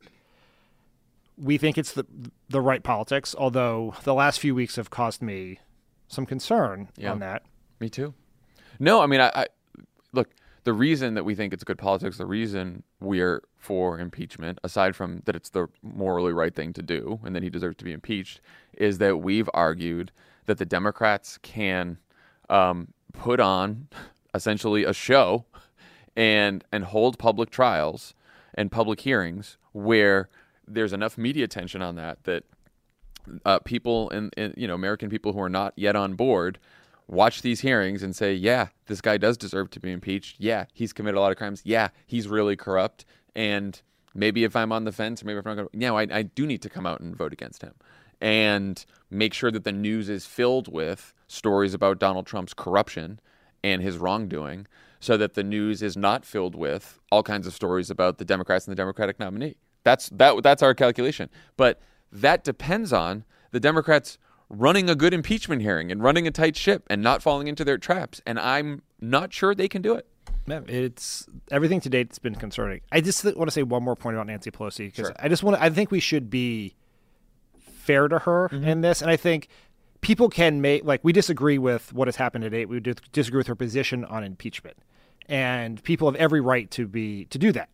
We think it's the the right politics, although the last few weeks have caused me some concern Yeah. on that. Me too. No, I mean, I, I look, the reason that we think it's good politics, the reason we're for impeachment, aside from that it's the morally right thing to do and that he deserves to be impeached, is that we've argued that the Democrats can um, put on essentially a show and and hold public trials and public hearings where there's enough media attention on that that uh, people in, in you know American people who are not yet on board watch these hearings and say, yeah, this guy does deserve to be impeached. Yeah, he's committed a lot of crimes. Yeah, he's really corrupt. And maybe if I'm on the fence, or maybe if I'm not going to, you know, I, I do need to come out and vote against him and make sure that the news is filled with stories about Donald Trump's corruption and his wrongdoing so that the news is not filled with all kinds of stories about the Democrats and the Democratic nominee. That's that. That's our calculation. But that depends on the Democrats running a good impeachment hearing and running a tight ship and not falling into their traps. And I'm not sure they can do it. Man, it's everything to date has been concerning. I just want to say one more point about Nancy Pelosi because Sure. I just want to, I think we should be fair to her Mm-hmm. in this. And I think people can make, like, we disagree with what has happened today. We dis- disagree with her position on impeachment. And people have every right to be to do that.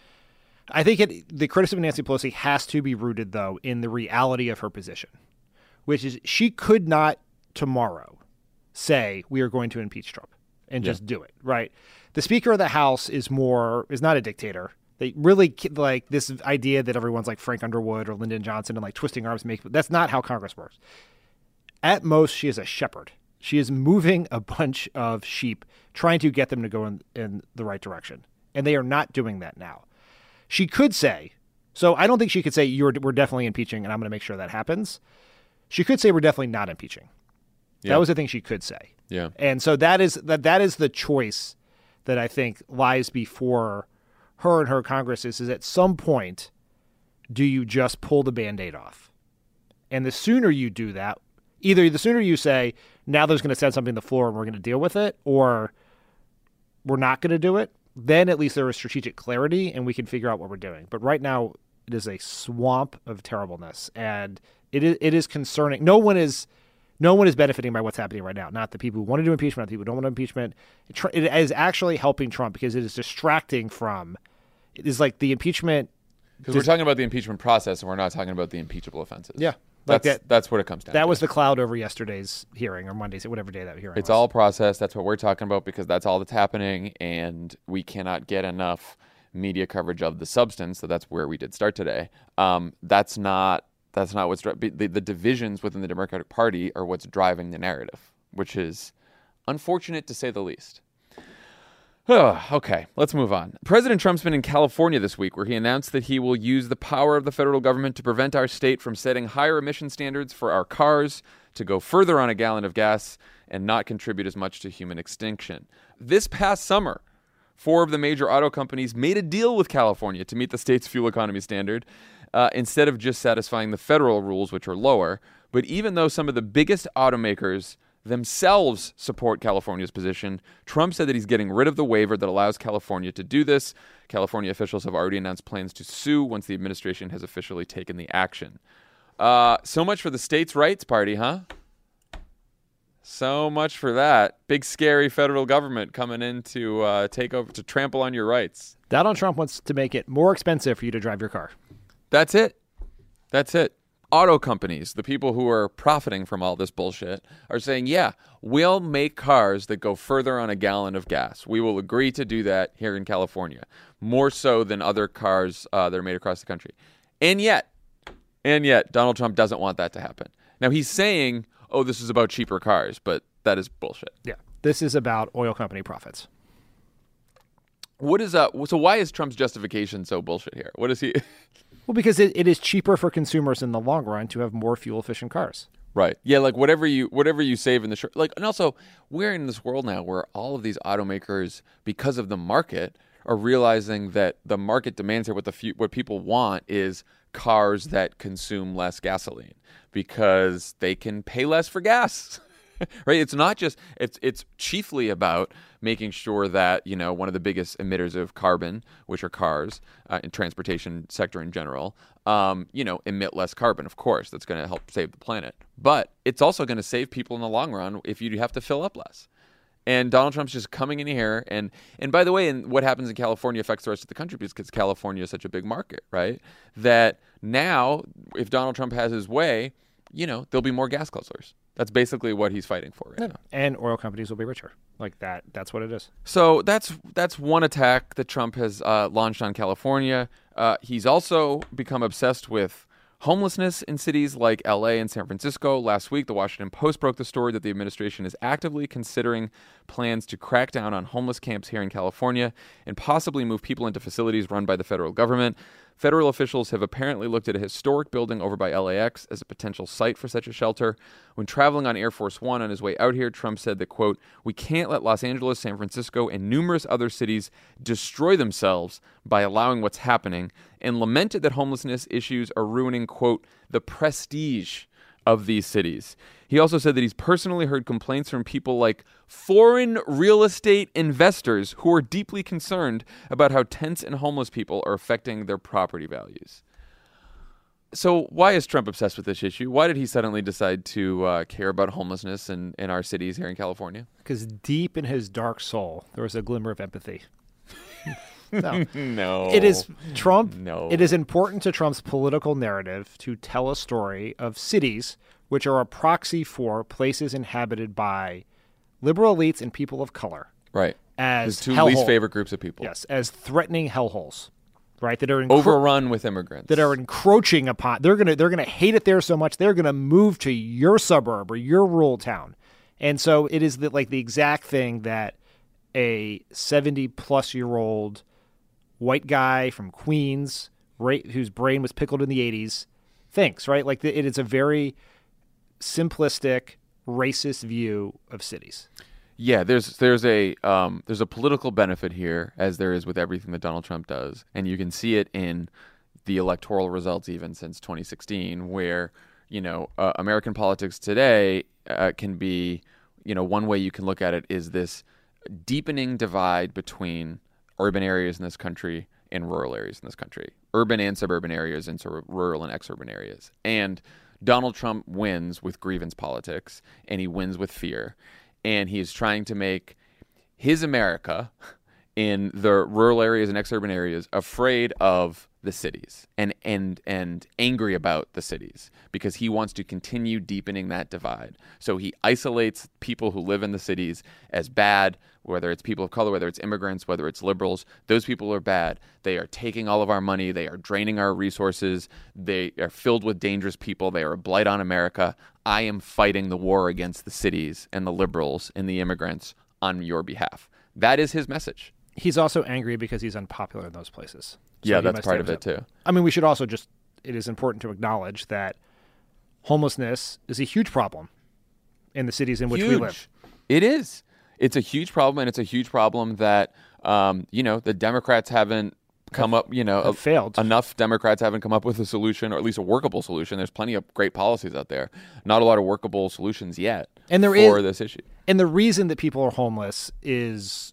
I think it, the criticism of Nancy Pelosi has to be rooted, though, in the reality of her position, which is she could not tomorrow say we are going to impeach Trump and Yeah. just do it, right? The Speaker of the House is more is not a dictator. They really like this idea that everyone's like Frank Underwood or Lyndon Johnson and like twisting arms make that's not how Congress works. At most, she is a shepherd. She is moving a bunch of sheep, trying to get them to go in, in the right direction, and they are not doing that now. She could say, so I don't think she could say you're we're definitely impeaching, and I'm going to make sure that happens. She could say we're definitely not impeaching. Yeah. That was the thing she could say. Yeah. And so that is that that is the choice that I think lies before her and her Congress is, is at some point, do you just pull the Band-Aid off? And the sooner you do that, either the sooner you say, now there's going to send something to the floor and we're going to deal with it, or we're not going to do it, then at least there is strategic clarity and we can figure out what we're doing. But right now, it is a swamp of terribleness, and it is, it is concerning. No one is... No one is benefiting by what's happening right now. Not the people who want to do impeachment, not the people who don't want to impeachment. It is actually helping Trump because it is distracting from. It is like the impeachment. Because we're talking about the impeachment process and we're not talking about the impeachable offenses. Yeah. That's, Like that, that's what it comes down that to. That was the cloud over yesterday's hearing or Monday's, whatever day that hearing It's was. all process. That's what we're talking about because that's all that's happening. And we cannot get enough media coverage of the substance. So that's where we did start today. Um, that's not. That's not what's the, the divisions within the Democratic Party are what's driving the narrative, which is unfortunate to say the least. Okay, let's move on. President Trump's been in California this week where he announced that he will use the power of the federal government to prevent our state from setting higher emission standards for our cars, to go further on a gallon of gas, and not contribute as much to human extinction. This past summer, four of the major auto companies made a deal with California to meet the state's fuel economy standard, Uh, instead of just satisfying the federal rules, which are lower. But even though some of the biggest automakers themselves support California's position, Trump said that he's getting rid of the waiver that allows California to do this. California officials have already announced plans to sue once the administration has officially taken the action. Uh, so much for the states' rights party, huh? So much for that. Big, scary federal government coming in to uh, take over, to trample on your rights. Donald Trump wants to make it more expensive for you to drive your car. That's it. That's it. Auto companies, the people who are profiting from all this bullshit, are saying, yeah, we'll make cars that go further on a gallon of gas. We will agree to do that here in California, more so than other cars uh, that are made across the country. And yet, and yet, Donald Trump doesn't want that to happen. Now, he's saying, oh, this is about cheaper cars, but that is bullshit. Yeah. This is about oil company profits. What is uh? So why is Trump's justification so bullshit here? What is he... Well, because it, it is cheaper for consumers in the long run to have more fuel-efficient cars. Right. Yeah, like whatever you whatever you save in the short, like, and also we're in this world now where all of these automakers, because of the market, are realizing that the market demands here. What the few, what people want is cars that consume less gasoline because they can pay less for gas. Right? It's not just it's it's chiefly about making sure that, you know, one of the biggest emitters of carbon, which are cars, uh, and transportation sector in general, um, you know, emit less carbon. Of course, that's going to help save the planet. But it's also going to save people in the long run if you have to fill up less. And Donald Trump's just coming in here. And, and by the way, and what happens in California affects the rest of the country because California is such a big market, right? That now, if Donald Trump has his way, you know, there'll be more gas guzzlers. That's basically what he's fighting for right Yeah. now. And oil companies will be richer. Like that. That's what it is. So that's that's one attack that Trump has uh, launched on California. Uh, he's also become obsessed with homelessness in cities like L A and San Francisco. Last week, the Washington Post broke the story that the administration is actively considering plans to crack down on homeless camps here in California and possibly move people into facilities run by the federal government. Federal officials have apparently looked at a historic building over by L A X as a potential site for such a shelter. When traveling on Air Force One on his way out here, Trump said that, quote, "We can't let Los Angeles, San Francisco, and numerous other cities destroy themselves by allowing what's happening," and lamented that homelessness issues are ruining, quote, "the prestige of these cities." He also said that he's personally heard complaints from people like foreign real estate investors who are deeply concerned about how tents and homeless people are affecting their property values. So why is Trump obsessed with this issue? Why did he suddenly decide to uh, care about homelessness in, in our cities here in California? Because deep in his dark soul, there was a glimmer of empathy. No. No. It is Trump. No. It is important to Trump's political narrative to tell a story of cities which are a proxy for places inhabited by liberal elites and people of color. Right. As his two hellhole- least favorite groups of people. Yes, as threatening hellholes. Right, that are encro- overrun with immigrants. That are encroaching upon. They're gonna they're gonna hate it there so much they're gonna move to your suburb or your rural town, and so it is the, like the exact thing that a seventy plus year old white guy from Queens, right, whose brain was pickled in the eighties, thinks. Right, like the, it is a very simplistic, racist view of cities. Yeah, there's there's a um, there's a political benefit here, as there is with everything that Donald Trump does, and you can see it in the electoral results even since twenty sixteen, where you know uh, American politics today uh, can be, you know, one way you can look at it is this deepening divide between urban areas in this country and rural areas in this country, urban and suburban areas and sort of rural and exurban areas, and Donald Trump wins with grievance politics, and he wins with fear. And he is trying to make his America in the rural areas and exurban areas afraid of the cities and, and, and angry about the cities because he wants to continue deepening that divide. So he isolates people who live in the cities as bad, whether it's people of color, whether it's immigrants, whether it's liberals. Those people are bad. They are taking all of our money. They are draining our resources. They are filled with dangerous people. They are a blight on America. I am fighting the war against the cities and the liberals and the immigrants on your behalf. That is his message. He's also angry because he's unpopular in those places. So yeah, that's part of it too. I mean, we should also just, it is important to acknowledge that homelessness is a huge problem in the cities in which huge. we live. It is. It's a huge problem, and it's a huge problem that, um, you know, the Democrats haven't come have, up, you know, have failed. Enough Democrats haven't come up with a solution, or at least a workable solution. There's plenty of great policies out there. Not a lot of workable solutions yet and there for is, this issue. And the reason that people are homeless is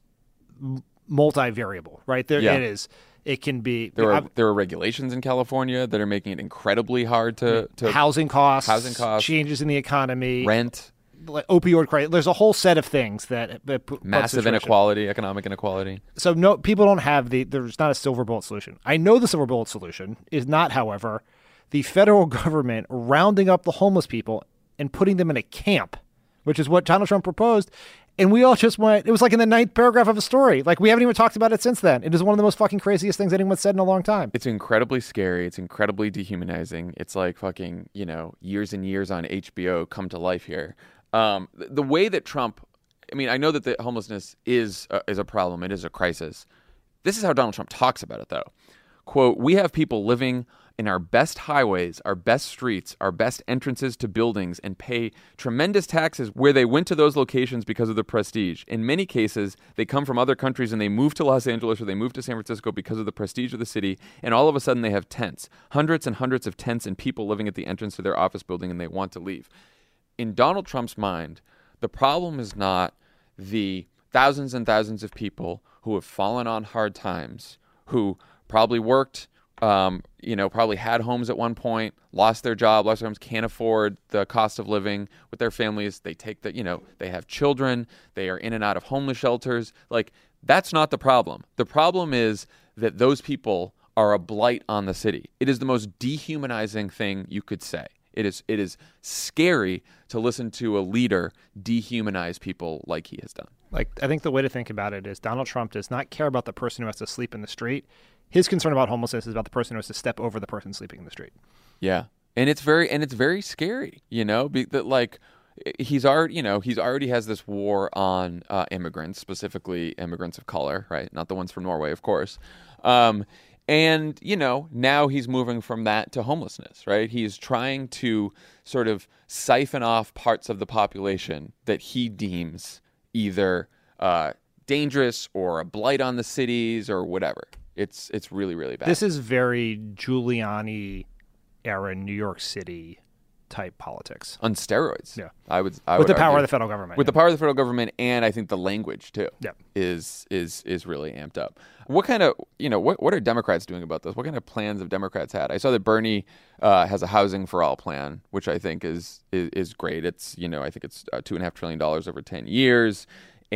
multivariable, right? There yeah. it is. It can be there are I've, there are regulations in California that are making it incredibly hard to, to housing costs, housing costs, changes in the economy, rent, like opioid crisis. There's a whole set of things that, that put, massive inequality, economic inequality. So no, people don't have the. There's not a silver bullet solution. I know the silver bullet solution is not, however, the federal government rounding up the homeless people and putting them in a camp, which is what Donald Trump proposed. And we all just went, it was like in the ninth paragraph of a story. Like, we haven't even talked about it since then. It is one of the most fucking craziest things anyone's said in a long time. It's incredibly scary. It's incredibly dehumanizing. It's like fucking, you know, years and years on H B O come to life here. Um, the, the way that Trump, I mean, I know that the homelessness is uh, is a problem. It is a crisis. This is how Donald Trump talks about it, though. Quote, "We have people living in our best highways, our best streets, our best entrances to buildings, and pay tremendous taxes where they went to those locations because of the prestige. In many cases, they come from other countries and they move to Los Angeles or they move to San Francisco because of the prestige of the city, and all of a sudden they have tents, hundreds and hundreds of tents and people living at the entrance to their office building, and they want to leave." In Donald Trump's mind, the problem is not the thousands and thousands of people who have fallen on hard times, who probably worked, Um, you know, probably had homes at one point, lost their job, lost their homes, can't afford the cost of living with their families. They take the, you know, they have children. They are in and out of homeless shelters. Like, that's not the problem. The problem is that those people are a blight on the city. It is the most dehumanizing thing you could say. It is, it is scary to listen to a leader dehumanize people like he has done. Like, I think the way to think about it is Donald Trump does not care about the person who has to sleep in the street. His concern about homelessness is about the person who has to step over the person sleeping in the street. Yeah. And it's very and it's very scary, you know, be, that like he's already, you know, he's already has this war on uh, immigrants, specifically immigrants of color, right? Not the ones from Norway, of course. Um, and, you know, now he's moving from that to homelessness, right? He's trying to sort of siphon off parts of the population that he deems either uh, dangerous or a blight on the cities or whatever. It's it's really, really bad. This is very Giuliani era New York City type politics. On steroids. Yeah. I would I With would the power argue. of the federal government. With yeah. the power of the federal government, and I think the language too. Yep. Is is is really amped up. What kind of you know what what are Democrats doing about this? What kind of plans have Democrats had? I saw that Bernie uh, has a housing for all plan, which I think is is, is great. It's you know I think it's uh, two and a half trillion dollars over ten years,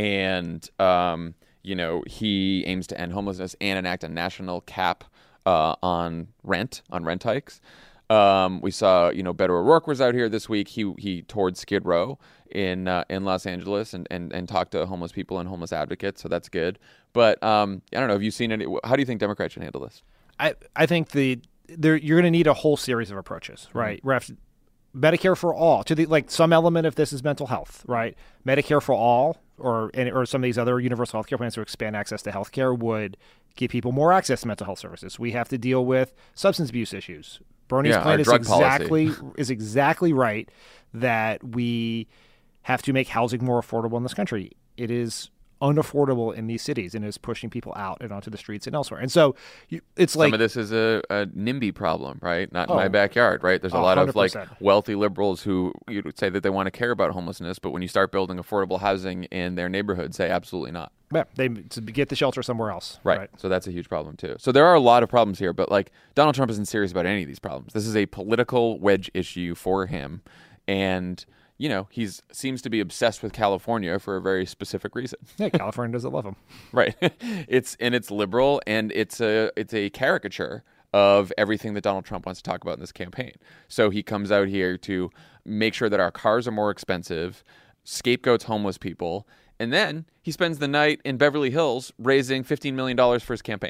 and um, you know he aims to end homelessness and enact a national cap uh, on rent on rent hikes. Um, we saw, you know, Beto O'Rourke was out here this week. He he toured Skid Row in uh, in Los Angeles and, and, and talked to homeless people and homeless advocates. So that's good. But um, I don't know. Have you seen any? How do you think Democrats should handle this? I, I think the there you're going to need a whole series of approaches, right? Mm-hmm. We have to, Medicare for all to the like some element of this is mental health, right? Medicare for all or and, or some of these other universal healthcare plans to expand access to healthcare would give people more access to mental health services. We have to deal with substance abuse issues. Bernie's yeah, plan is drug exactly policy. is exactly right that we have to make housing more affordable in this country. It is unaffordable in these cities and is pushing people out and onto the streets and elsewhere. And so you, it's like some of this is a, a NIMBY problem, right? Not in Oh. my backyard, right? There's a Oh, lot one hundred of like percent. wealthy liberals who you would say that they want to care about homelessness, but when you start building affordable housing in their neighborhood, say absolutely not. yeah, they to get the shelter somewhere else. Right. So that's a huge problem too. So there are a lot of problems here, but like Donald Trump isn't serious about any of these problems. This is a political wedge issue for him. And, you know, he's seems to be obsessed with California for a very specific reason. Yeah, California doesn't love him. Right. It's and it's liberal and it's a it's a caricature of everything that Donald Trump wants to talk about in this campaign. So he comes out here to make sure that our cars are more expensive, scapegoats homeless people, and then he spends the night in Beverly Hills raising fifteen million dollars for his campaign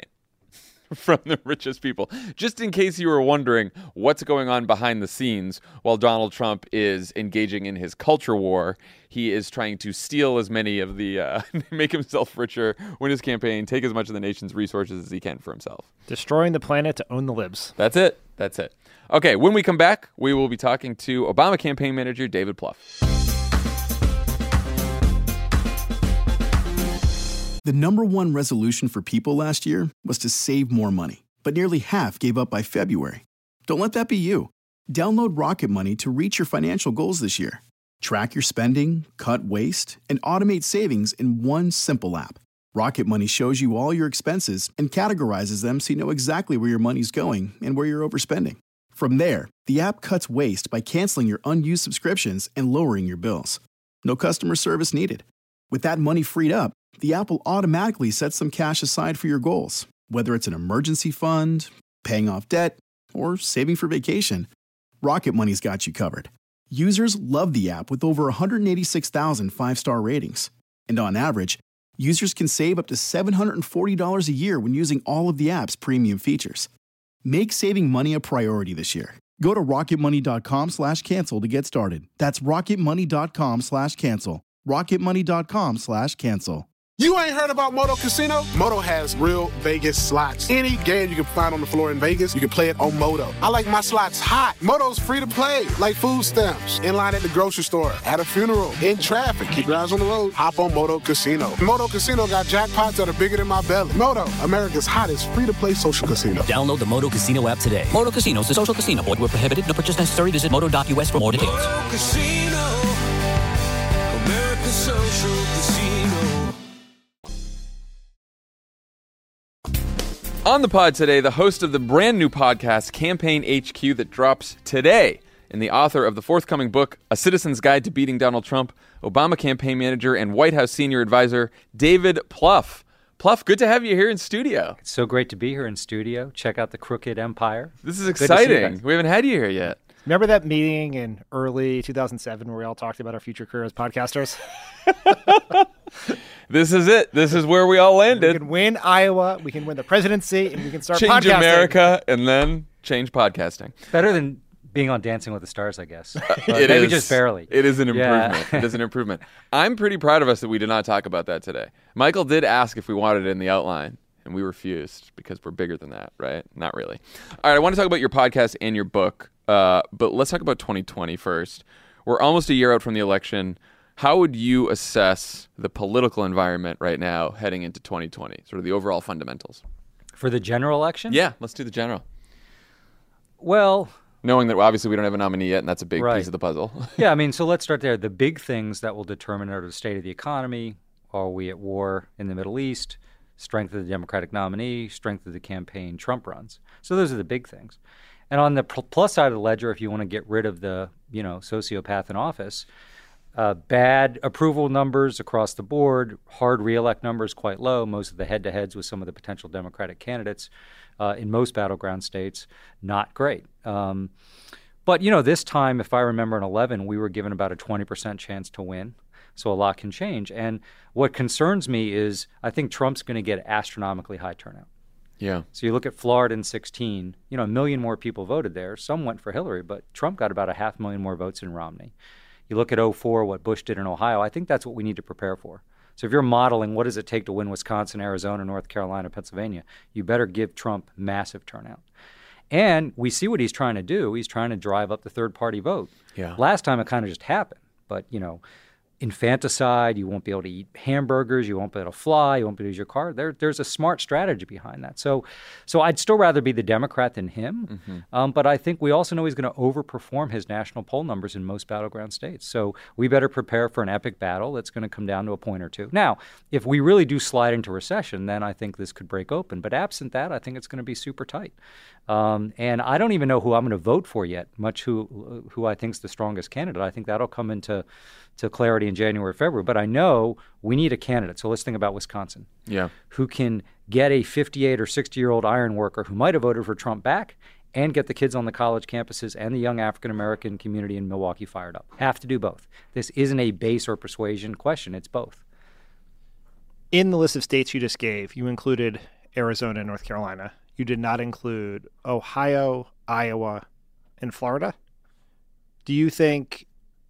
from the richest people. Just in case you were wondering what's going on behind the scenes while Donald Trump is engaging in his culture war, he is trying to steal as many of the, uh, make himself richer, win his campaign, take as much of the nation's resources as he can for himself. Destroying the planet to own the libs. That's it. That's it. Okay, when we come back, we will be talking to Obama campaign manager David Plouffe. The number one resolution for people last year was to save more money, but nearly half gave up by February. Don't let that be you. Download Rocket Money to reach your financial goals this year. Track your spending, cut waste, and automate savings in one simple app. Rocket Money shows you all your expenses and categorizes them so you know exactly where your money's going and where you're overspending. From there, the app cuts waste by canceling your unused subscriptions and lowering your bills. No customer service needed. With that money freed up, the app will automatically set some cash aside for your goals, whether it's an emergency fund, paying off debt, or saving for vacation. Rocket Money's got you covered. Users love the app with over one hundred eighty-six thousand five-star ratings. And on average, users can save up to seven hundred forty dollars a year when using all of the app's premium features. Make saving money a priority this year. Go to rocketmoney.com slash cancel to get started. That's rocketmoney.com slash cancel. rocketmoney.com slash cancel. You ain't heard about Moto Casino? Moto has real Vegas slots. Any game you can find on the floor in Vegas, you can play it on Moto. I like my slots hot. Moto's free to play, like food stamps. In line at the grocery store, at a funeral, in traffic. Keep your eyes on the road. Hop on Moto Casino. Moto Casino got jackpots that are bigger than my belly. Moto, America's hottest free-to-play social casino. Download the Moto Casino app today. Moto Casino is a social casino. Void where prohibited. No purchase necessary. Visit moto dot U S for more details. Moto Casino, America's social casino. On the pod today, the host of the brand new podcast, Campaign H Q, that drops today, and the author of the forthcoming book, A Citizen's Guide to Beating Donald Trump, Obama campaign manager and White House senior advisor, David Plouffe. Plouffe, good to have you here in studio. It's so great to be here in studio. Check out the Crooked Empire. This is Good to see you exciting. guys. We haven't had you here yet. Remember that meeting in early two thousand seven where we all talked about our future career as podcasters? This is it. This is where we all We landed. can win Iowa, we can win the presidency, and we can start Change podcasting. America and then change podcasting. Better than being on Dancing with the Stars, I guess. But It maybe is- just barely. It is an Yeah. improvement. It is an improvement. I'm pretty proud of us that we did not talk about that today. Michael did ask if we wanted it in the outline, and we refused because we're bigger than that, right? Not really. All right, I want to talk about your podcast and your book, uh, but let's talk about twenty twenty first. We're almost a year out from the election. How would you assess the political environment right now heading into twenty twenty, sort of the overall fundamentals? For the general election? Yeah, let's do the general. Well, Knowing that obviously we don't have a nominee yet, and that's a big Right. piece of the puzzle. yeah, I mean, so let's start there. The big things that will determine are the state of the economy. Are we at war in the Middle East? Strength of the Democratic nominee, strength of the campaign Trump runs. So those are the big things. And on the pl- plus side of the ledger, if you want to get rid of the, you know, sociopath in office, uh, bad approval numbers across the board, hard reelect numbers quite low, most of the head-to-heads with some of the potential Democratic candidates uh, in most battleground states, not great. Um, but, you know, this time, if I remember in eleven, we were given about a twenty percent chance to win. So a lot can change. And what concerns me is I think Trump's going to get astronomically high turnout. Yeah. So you look at Florida in sixteen, you know, a million more people voted there. Some went for Hillary, but Trump got about a half million more votes than Romney. You look at oh four, what Bush did in Ohio, I think that's what we need to prepare for. So if you're modeling what does it take to win Wisconsin, Arizona, North Carolina, Pennsylvania, you better give Trump massive turnout. And we see what he's trying to do. He's trying to drive up the third-party vote. Yeah. Last time it kind of just happened. But, you know, infanticide, you won't be able to eat hamburgers, you won't be able to fly, you won't be able to use your car. There, there's a smart strategy behind that. So so I'd still rather be the Democrat than him. Mm-hmm. Um, but I think we also know he's going to overperform his national poll numbers in most battleground states. So we better prepare for an epic battle that's going to come down to a point or two. Now, if we really do slide into recession, then I think this could break open. But absent that, I think it's going to be super tight. Um, and I don't even know who I'm going to vote for yet, much who who I think is the strongest candidate. I think that'll come into to clarity in January, February. But I know we need a candidate. So let's think about Wisconsin. Yeah. Who can get a fifty-eight or sixty-year-old iron worker who might have voted for Trump back and get the kids on the college campuses and the young African-American community in Milwaukee fired up. Have to do both. This isn't a base or persuasion question. It's both. In the list of states you just gave, you included Arizona and North Carolina. You did not include Ohio, Iowa, and Florida. Do you think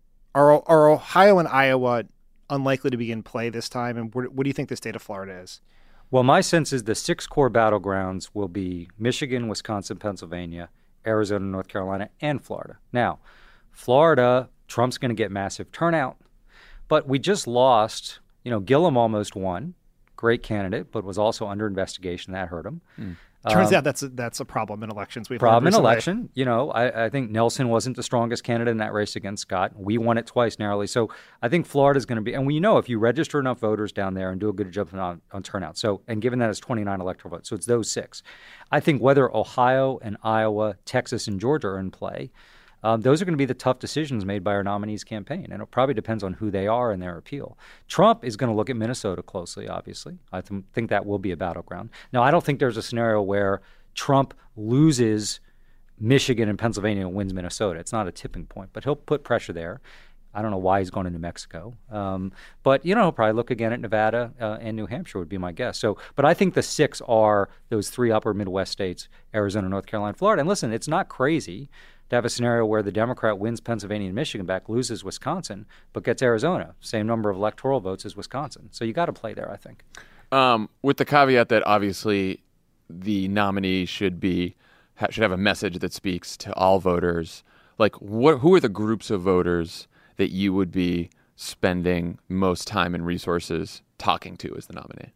are are Ohio and Iowa unlikely to be in play this time? And what, what do you think the state of Florida is? Well, my sense is the six core battlegrounds will be Michigan, Wisconsin, Pennsylvania, Arizona, North Carolina, and Florida. Now, Florida, Trump's going to get massive turnout, but we just lost, you know, Gillum almost won. Great candidate, but was also under investigation. That hurt him. Mm. Turns Um, out that's a, that's a problem in elections. We've Problem learned in recently. election. You know, I, I think Nelson wasn't the strongest candidate in that race against Scott. We won it twice narrowly. So I think Florida's going to be, and we know if you register enough voters down there and do a good job on, on turnout. So, and given that it's twenty-nine electoral votes, so it's those six. I think whether Ohio and Iowa, Texas and Georgia are in play, um, those are going to be the tough decisions made by our nominees' campaign. And it probably depends on who they are and their appeal. Trump is going to look at Minnesota closely, obviously. I th- think that will be a battleground. Now, I don't think there's a scenario where Trump loses Michigan and Pennsylvania and wins Minnesota. It's not a tipping point, but he'll put pressure there. I don't know why he's going to New Mexico. Um, but, you know, he'll probably look again at Nevada uh, and New Hampshire would be my guess. So, but I think the six are those three upper Midwest states, Arizona, North Carolina, Florida. And listen, it's not crazy to have a scenario where the Democrat wins Pennsylvania and Michigan back, loses Wisconsin, but gets Arizona, same number of electoral votes as Wisconsin. So you got to play there, I think. Um, with the caveat that obviously the nominee should be ha- should have a message that speaks to all voters. Like, what? Who are the groups of voters that you would be spending most time and resources talking to as the nominee?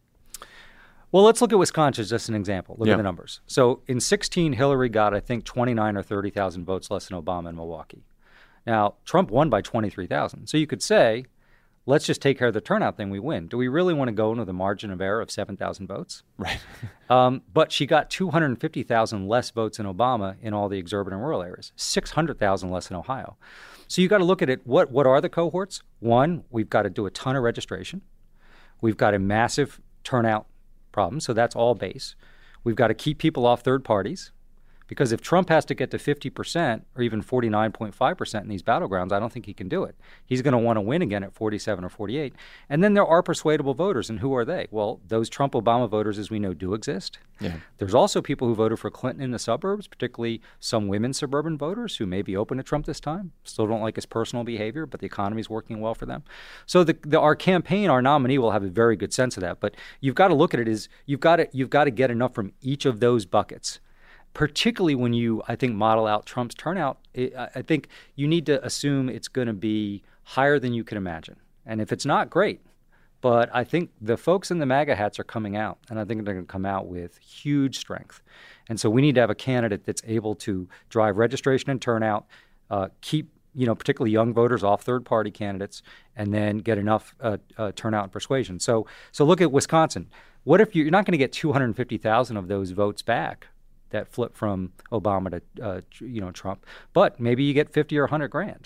Well, let's look at Wisconsin as just an example. Look Yeah. at the numbers. So in sixteen, Hillary got, I think, twenty-nine or thirty thousand votes less than Obama in Milwaukee. Now, Trump won by twenty-three thousand. So you could say, let's just take care of the turnout thing, we win. Do we really want to go into the margin of error of seven thousand votes? Right. um, but she got two hundred fifty thousand less votes than Obama in all the exurban and rural areas, six hundred thousand less in Ohio. So you got to look at it. What, what are the cohorts? One, we've got to do a ton of registration. We've got a massive turnout problem, so that's all base. We've got to keep people off third parties Because if Trump has to get to fifty percent or even forty-nine point five percent in these battlegrounds, I don't think he can do it. He's going to want to win again at forty-seven or forty-eight. And then there are persuadable voters, and who are they? Well, those Trump-Obama voters, as we know, do exist. Yeah. There's also people who voted for Clinton in the suburbs, particularly some women suburban voters who may be open to Trump this time, still don't like his personal behavior, but the economy's working well for them. So the, the, our campaign, our nominee will have a very good sense of that. But you've got to look at it as you've got to, you've got to get enough from each of those buckets, particularly when you, I think, model out Trump's turnout. It, I think you need to assume it's going to be higher than you can imagine. And if it's not, great. But I think the folks in the MAGA hats are coming out, and I think they're going to come out with huge strength. And so we need to have a candidate that's able to drive registration and turnout, uh, keep, you know, particularly young voters off third-party candidates, and then get enough uh, uh, turnout and persuasion. So, so look at Wisconsin. What if you're not going to get two hundred fifty thousand of those votes back that flip from Obama to, uh, you know, Trump, but maybe you get fifty or one hundred grand.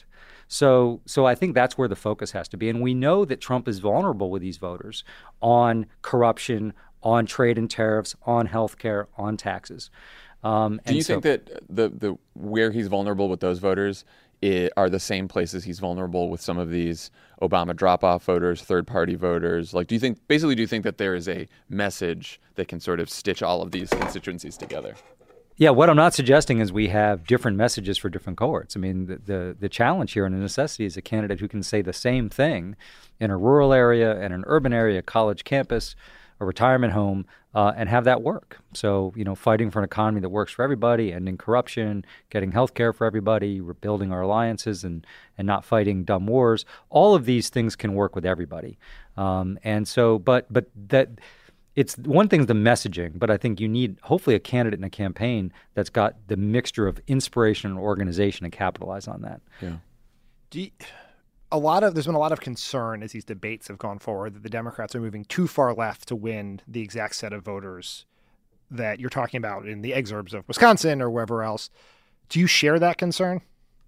So so I think that's where the focus has to be. And we know that Trump is vulnerable with these voters on corruption, on trade and tariffs, on health care, on taxes. Um, Do you so, think that the, the where he's vulnerable with those voters i- are the same places he's vulnerable with some of these Obama drop-off voters, third-party voters? Like, do you think, basically, do you think that there is a message that can sort of stitch all of these constituencies together? Yeah, what I'm not suggesting is we have different messages for different cohorts. I mean, the, the, the challenge here and the necessity is a candidate who can say the same thing in a rural area, in an urban area, college campus, a retirement home, uh, and have that work. So, you know, fighting for an economy that works for everybody, ending corruption, getting health care for everybody, rebuilding our alliances, and, and not fighting dumb wars. All of these things can work with everybody. Um, and so, but but that... It's one thing's the messaging, but I think you need hopefully a candidate in a campaign that's got the mixture of inspiration and organization and capitalize on that. Yeah. Do you, a lot of there's been a lot of concern as these debates have gone forward that the Democrats are moving too far left to win the exact set of voters that you're talking about in the exurbs of Wisconsin or wherever else. Do you share that concern?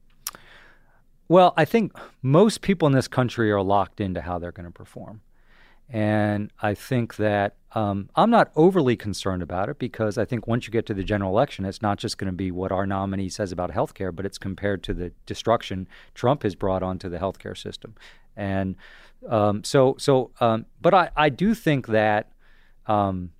Well, I think most people in this country are locked into how they're going to perform. And I think that um, I'm not overly concerned about it because I think once you get to the general election, it's not just going to be what our nominee says about health care, but it's compared to the destruction Trump has brought onto the healthcare system. And um, so, so, um, but I, I do think that um,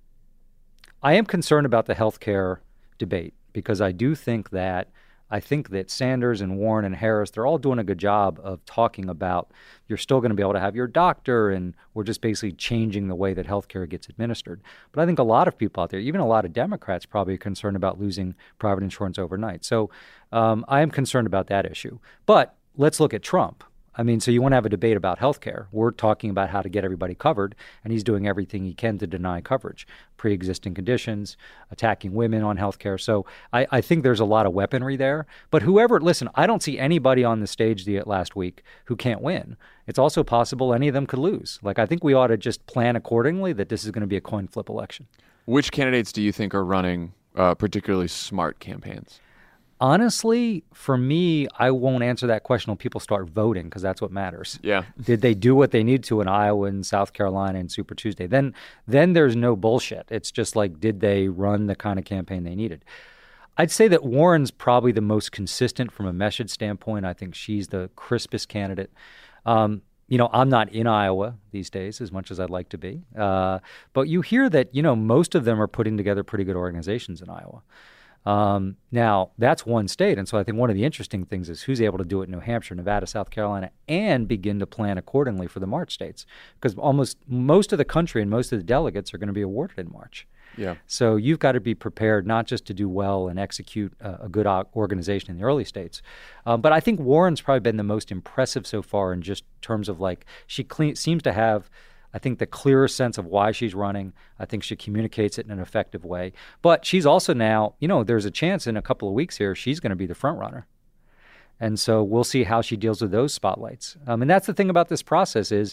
I am concerned about the healthcare debate because I do think that I think that Sanders and Warren and Harris, they're all doing a good job of talking about you're still going to be able to have your doctor and we're just basically changing the way that healthcare gets administered. But I think a lot of people out there, even a lot of Democrats, probably are concerned about losing private insurance overnight. So um, I am concerned about that issue. But let's look at Trump. I mean, so you want to have a debate about health care. We're talking about how to get everybody covered, and he's doing everything he can to deny coverage, pre-existing conditions, attacking women on health care. So I, I think there's a lot of weaponry there. But whoever, listen, I don't see anybody on the stage the last week who can't win. It's also possible any of them could lose. Like, I think we ought to just plan accordingly that this is going to be a coin flip election. Which candidates do you think are running uh, particularly smart campaigns? Honestly, for me, I won't answer that question until people start voting because that's what matters. Yeah. Did they do what they need to in Iowa and South Carolina and Super Tuesday? Then then there's no bullshit. It's just like, did they run the kind of campaign they needed? I'd say that Warren's probably the most consistent from a message standpoint. I think she's the crispest candidate. Um, you know, I'm not in Iowa these days as much as I'd like to be. Uh, but you hear that, you know, most of them are putting together pretty good organizations in Iowa. Um, now, that's one state, and so I think one of the interesting things is who's able to do it in New Hampshire, Nevada, South Carolina, and begin to plan accordingly for the March states, because almost most of the country and most of the delegates are going to be awarded in March. Yeah. So you've got to be prepared not just to do well and execute a, a good organization in the early states, um, but I think Warren's probably been the most impressive so far in just terms of like she clean, seems to have I think the clearest sense of why she's running. I think she communicates it in an effective way. But she's also now, you know, there's a chance in a couple of weeks here she's going to be the front runner. And so we'll see how she deals with those spotlights. Um, and that's the thing about this process is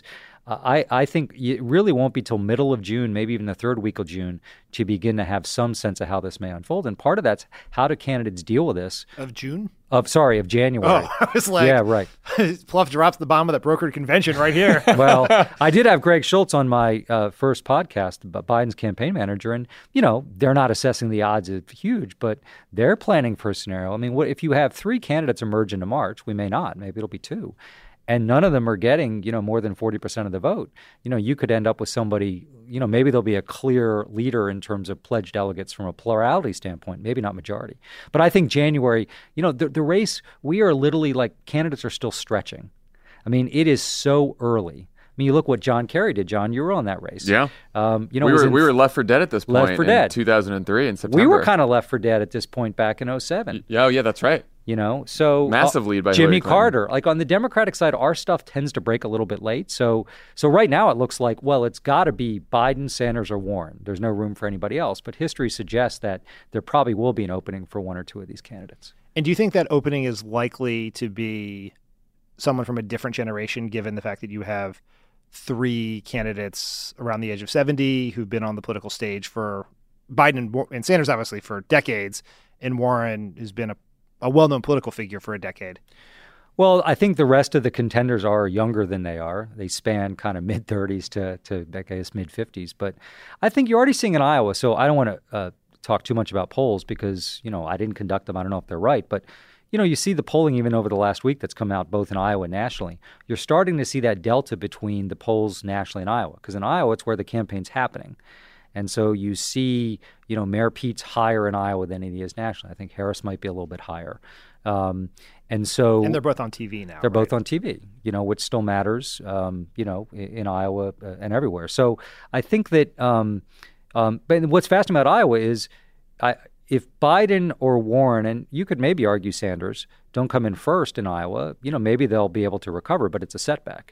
I, I think it really won't be till middle of June, maybe even the third week of June, to begin to have some sense of how this may unfold. And part of that's how do candidates deal with this? Of June? Of sorry, of January. Oh, I was like, yeah, right. Pluff drops the bomb of that brokered convention right here. Well, I did have Greg Schultz on my uh, first podcast, Biden's campaign manager, and you know they're not assessing the odds as huge, but they're planning for a scenario. I mean, what if you have three candidates emerge into March? We may not. Maybe it'll be two. And none of them are getting, you know, more than forty percent of the vote. You know, you could end up with somebody, you know, maybe there'll be a clear leader in terms of pledged delegates from a plurality standpoint, maybe not majority. But I think January, you know, the, the race, we are literally like candidates are still stretching. I mean, it is so early. I mean, you look what John Kerry did. John, you were on that race. Yeah. Um, you know, we were in, we were left for dead at this point left for in dead. two thousand three in September. We were kind of left for dead at this point back in oh seven. Yeah, oh, yeah, that's right. You know, so massive lead by Jimmy Hillary Clinton. Carter. Like on the Democratic side, our stuff tends to break a little bit late. So, so right now it looks like, well, it's got to be Biden, Sanders, or Warren. There's no room for anybody else. But history suggests that there probably will be an opening for one or two of these candidates. And do you think that opening is likely to be someone from a different generation, given the fact that you have three candidates around the age of seventy who've been on the political stage for Biden and, and Sanders, obviously, for decades, and Warren has been a, a well-known political figure for a decade? Well, I think the rest of the contenders are younger than they are. They span kind of mid-thirties to, to I guess, mid-fifties. But I think you're already seeing in Iowa, so I don't want to uh, talk too much about polls because, you know, I didn't conduct them. I don't know if they're right. But, you know, you see the polling even over the last week that's come out both in Iowa and nationally. You're starting to see that delta between the polls nationally and Iowa because in Iowa, it's where the campaign's happening. And so you see, you know, Mayor Pete's higher in Iowa than he is nationally. I think Harris might be a little bit higher. Um, and so and they're both on T V now. They're right? both on T V, you know, which still matters, um, you know, in, in Iowa uh, and everywhere. So I think that, um, um, but what's fascinating about Iowa is I, if Biden or Warren, and you could maybe argue Sanders, don't come in first in Iowa, you know, maybe they'll be able to recover, but it's a setback.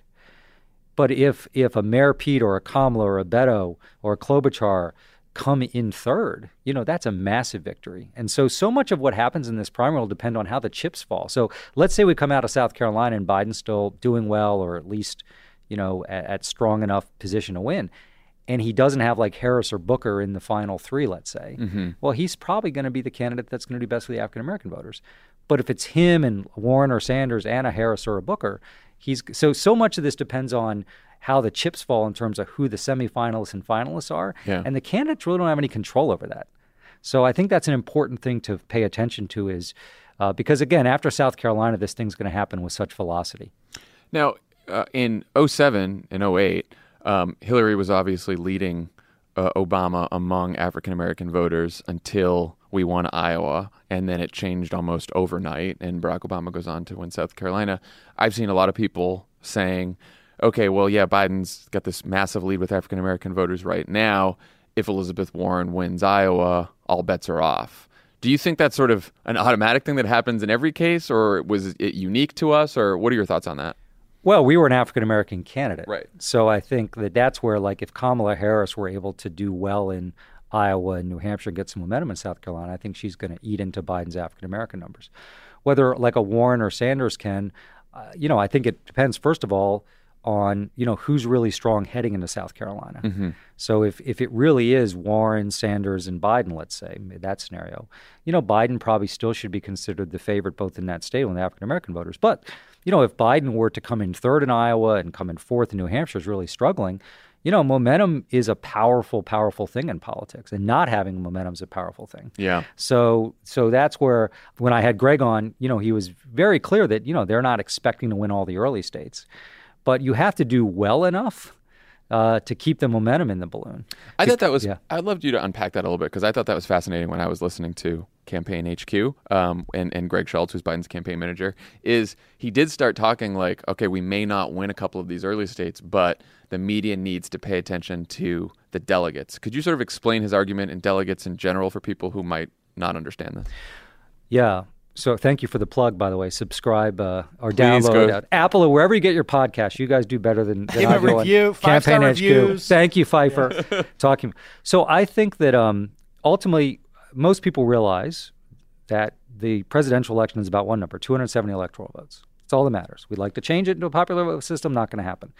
But if if a Mayor Pete or a Kamala or a Beto or a Klobuchar come in third, you know, that's a massive victory. And so, so much of what happens in this primary will depend on how the chips fall. So let's say we come out of South Carolina and Biden's still doing well or at least, you know, at, at strong enough position to win. And he doesn't have like Harris or Booker in the final three, let's say. Mm-hmm. Well, he's probably going to be the candidate that's going to do best for the African-American voters. But if it's him and Warren or Sanders and a Harris or a Booker, he's so so much of this depends on how the chips fall in terms of who the semifinalists and finalists are. Yeah. And the candidates really don't have any control over that. So I think that's an important thing to pay attention to is uh, because, again, after South Carolina, this thing's going to happen with such velocity. Now, uh, in oh seven and oh eight, um, Hillary was obviously leading uh, Obama among African-American voters until we won Iowa, and then it changed almost overnight, and Barack Obama goes on to win South Carolina. I've seen a lot of people saying, okay, well, yeah, Biden's got this massive lead with African-American voters right now. If Elizabeth Warren wins Iowa, all bets are off. Do you think that's sort of an automatic thing that happens in every case, or was it unique to us, or what are your thoughts on that? Well, we were an African-American candidate. Right. So I think that that's where, like, if Kamala Harris were able to do well in Iowa and New Hampshire and get some momentum in South Carolina, I think she's going to eat into Biden's African-American numbers. Whether, like, a Warren or Sanders can, uh, you know, I think it depends, first of all, on, you know, who's really strong heading into South Carolina. Mm-hmm. So if, if it really is Warren, Sanders, and Biden, let's say, that scenario, you know, Biden probably still should be considered the favorite both in that state and the African-American voters. But, you know, if Biden were to come in third in Iowa and come in fourth in New Hampshire is really struggling, you know, momentum is a powerful, powerful thing in politics, and not having momentum is a powerful thing. Yeah. So, so that's where when I had Greg on, you know, he was very clear that, you know, they're not expecting to win all the early states. But you have to do well enough uh, to keep the momentum in the balloon. I thought that was, yeah. I'd love you to unpack that a little bit because I thought that was fascinating when I was listening to Campaign H Q um, and, and Greg Schultz, who's Biden's campaign manager, is he did start talking like, okay, we may not win a couple of these early states, but the media needs to pay attention to the delegates. Could you sort of explain his argument in delegates in general for people who might not understand this? Yeah. So thank you for the plug, by the way. Subscribe uh, or Please download go. at Apple or wherever you get your podcast. You guys do better than, than Give I a do. review, on five-star Campaign H Q. reviews. Thank you, Pfeiffer. Yeah. Talking. So I think that um, ultimately most people realize that the presidential election is about one number, two hundred seventy electoral votes. That's all that matters. We'd like to change it into a popular vote system. Not going to happen.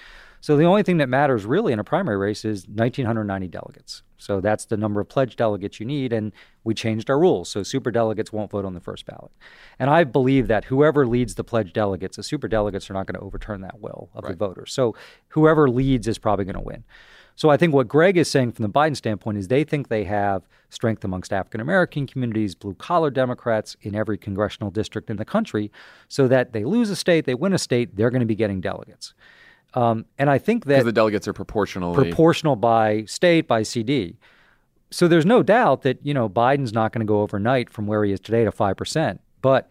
So the only thing that matters really in a primary race is one thousand nine hundred ninety delegates. So that's the number of pledged delegates you need, and we changed our rules. So superdelegates won't vote on the first ballot. And I believe that whoever leads the pledged delegates, the superdelegates are not going to overturn that will of Right. the voters. So whoever leads is probably going to win. So I think what Greg is saying from the Biden standpoint is they think they have strength amongst African-American communities, blue-collar Democrats in every congressional district in the country, so that they lose a state, they win a state, they're going to be getting delegates. Um, and I think that Because the delegates are proportionally proportional by state, by C D. So there's no doubt that, you know, Biden's not going to go overnight from where he is today to five percent. But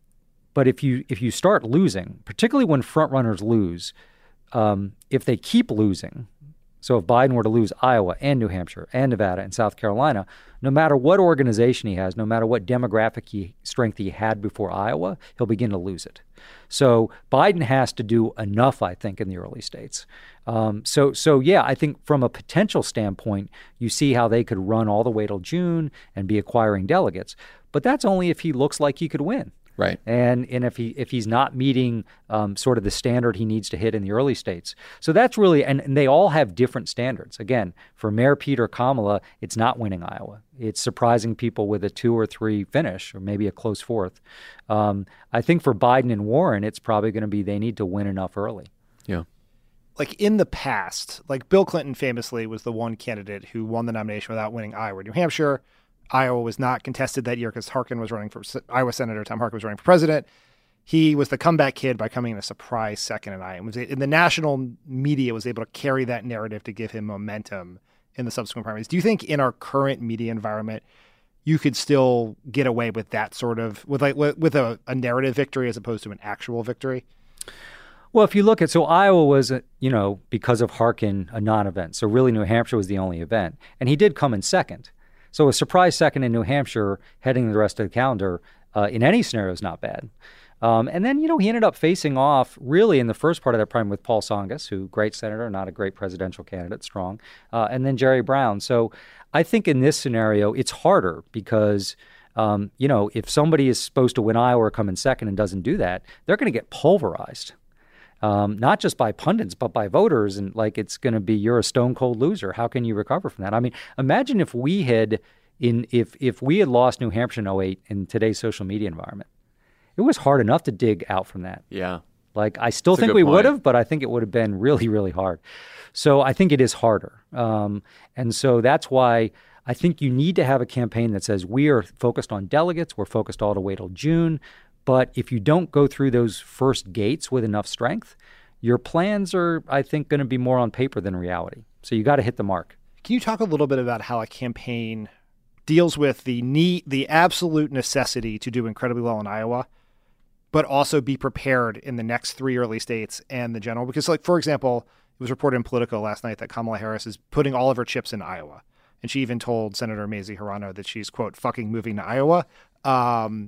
but if you if you start losing, particularly when frontrunners lose, um, if they keep losing, so if Biden were to lose Iowa and New Hampshire and Nevada and South Carolina, no matter what organization he has, no matter what demographic he, strength he had before Iowa, he'll begin to lose it. So Biden has to do enough, I think, in the early states. Um, so, so yeah, I think from a potential standpoint, you see how they could run all the way till June and be acquiring delegates. But that's only if he looks like he could win. Right. And and if he if he's not meeting um, sort of the standard he needs to hit in the early states. So that's really, and, and they all have different standards. Again, for Mayor Pete or Kamala, it's not winning Iowa. It's surprising people with a two or three finish, or maybe a close fourth. Um, I think for Biden and Warren, it's probably going to be they need to win enough early. Yeah. Like in the past, like Bill Clinton famously was the one candidate who won the nomination without winning Iowa, New Hampshire. Iowa was not contested that year because Harkin was running for Iowa Senator Tom Harkin was running for president. He was the comeback kid by coming in a surprise second in Iowa. Was in the national media was able to carry that narrative to give him momentum in the subsequent primaries. Do you think in our current media environment, you could still get away with that sort of with like with a, a narrative victory as opposed to an actual victory? Well, if you look at, so Iowa was, a, you know, because of Harkin, a non-event. So really New Hampshire was the only event. And he did come in second. So a surprise second in New Hampshire heading the rest of the calendar uh, in any scenario is not bad. Um, and then, you know, he ended up facing off really in the first part of that primary with Paul Tsongas, who great senator, not a great presidential candidate, strong, uh, and then Jerry Brown. So I think in this scenario, it's harder because, um, you know, if somebody is supposed to win Iowa or come in second and doesn't do that, they're going to get pulverized. Um, not just by pundits, but by voters. And like, it's going to be, you're a stone cold loser. How can you recover from that? I mean, imagine if we had in, if, if we had lost New Hampshire in oh eight in today's social media environment, it was hard enough to dig out from that. Yeah. Like, I still That's a think good we point. would have, but I think it would have been really, really hard. So I think it is harder. Um, and so that's why I think you need to have a campaign that says we are focused on delegates. We're focused all the way till June. But if you don't go through those first gates with enough strength, your plans are, I think, going to be more on paper than reality. So you got to hit the mark. Can you talk a little bit about how a campaign deals with the need, the absolute necessity to do incredibly well in Iowa, but also be prepared in the next three early states and the general? Because, like, for example, it was reported in Politico last night that Kamala Harris is putting all of her chips in Iowa. And she even told Senator Mazie Hirono that she's, quote, fucking moving to Iowa. Um,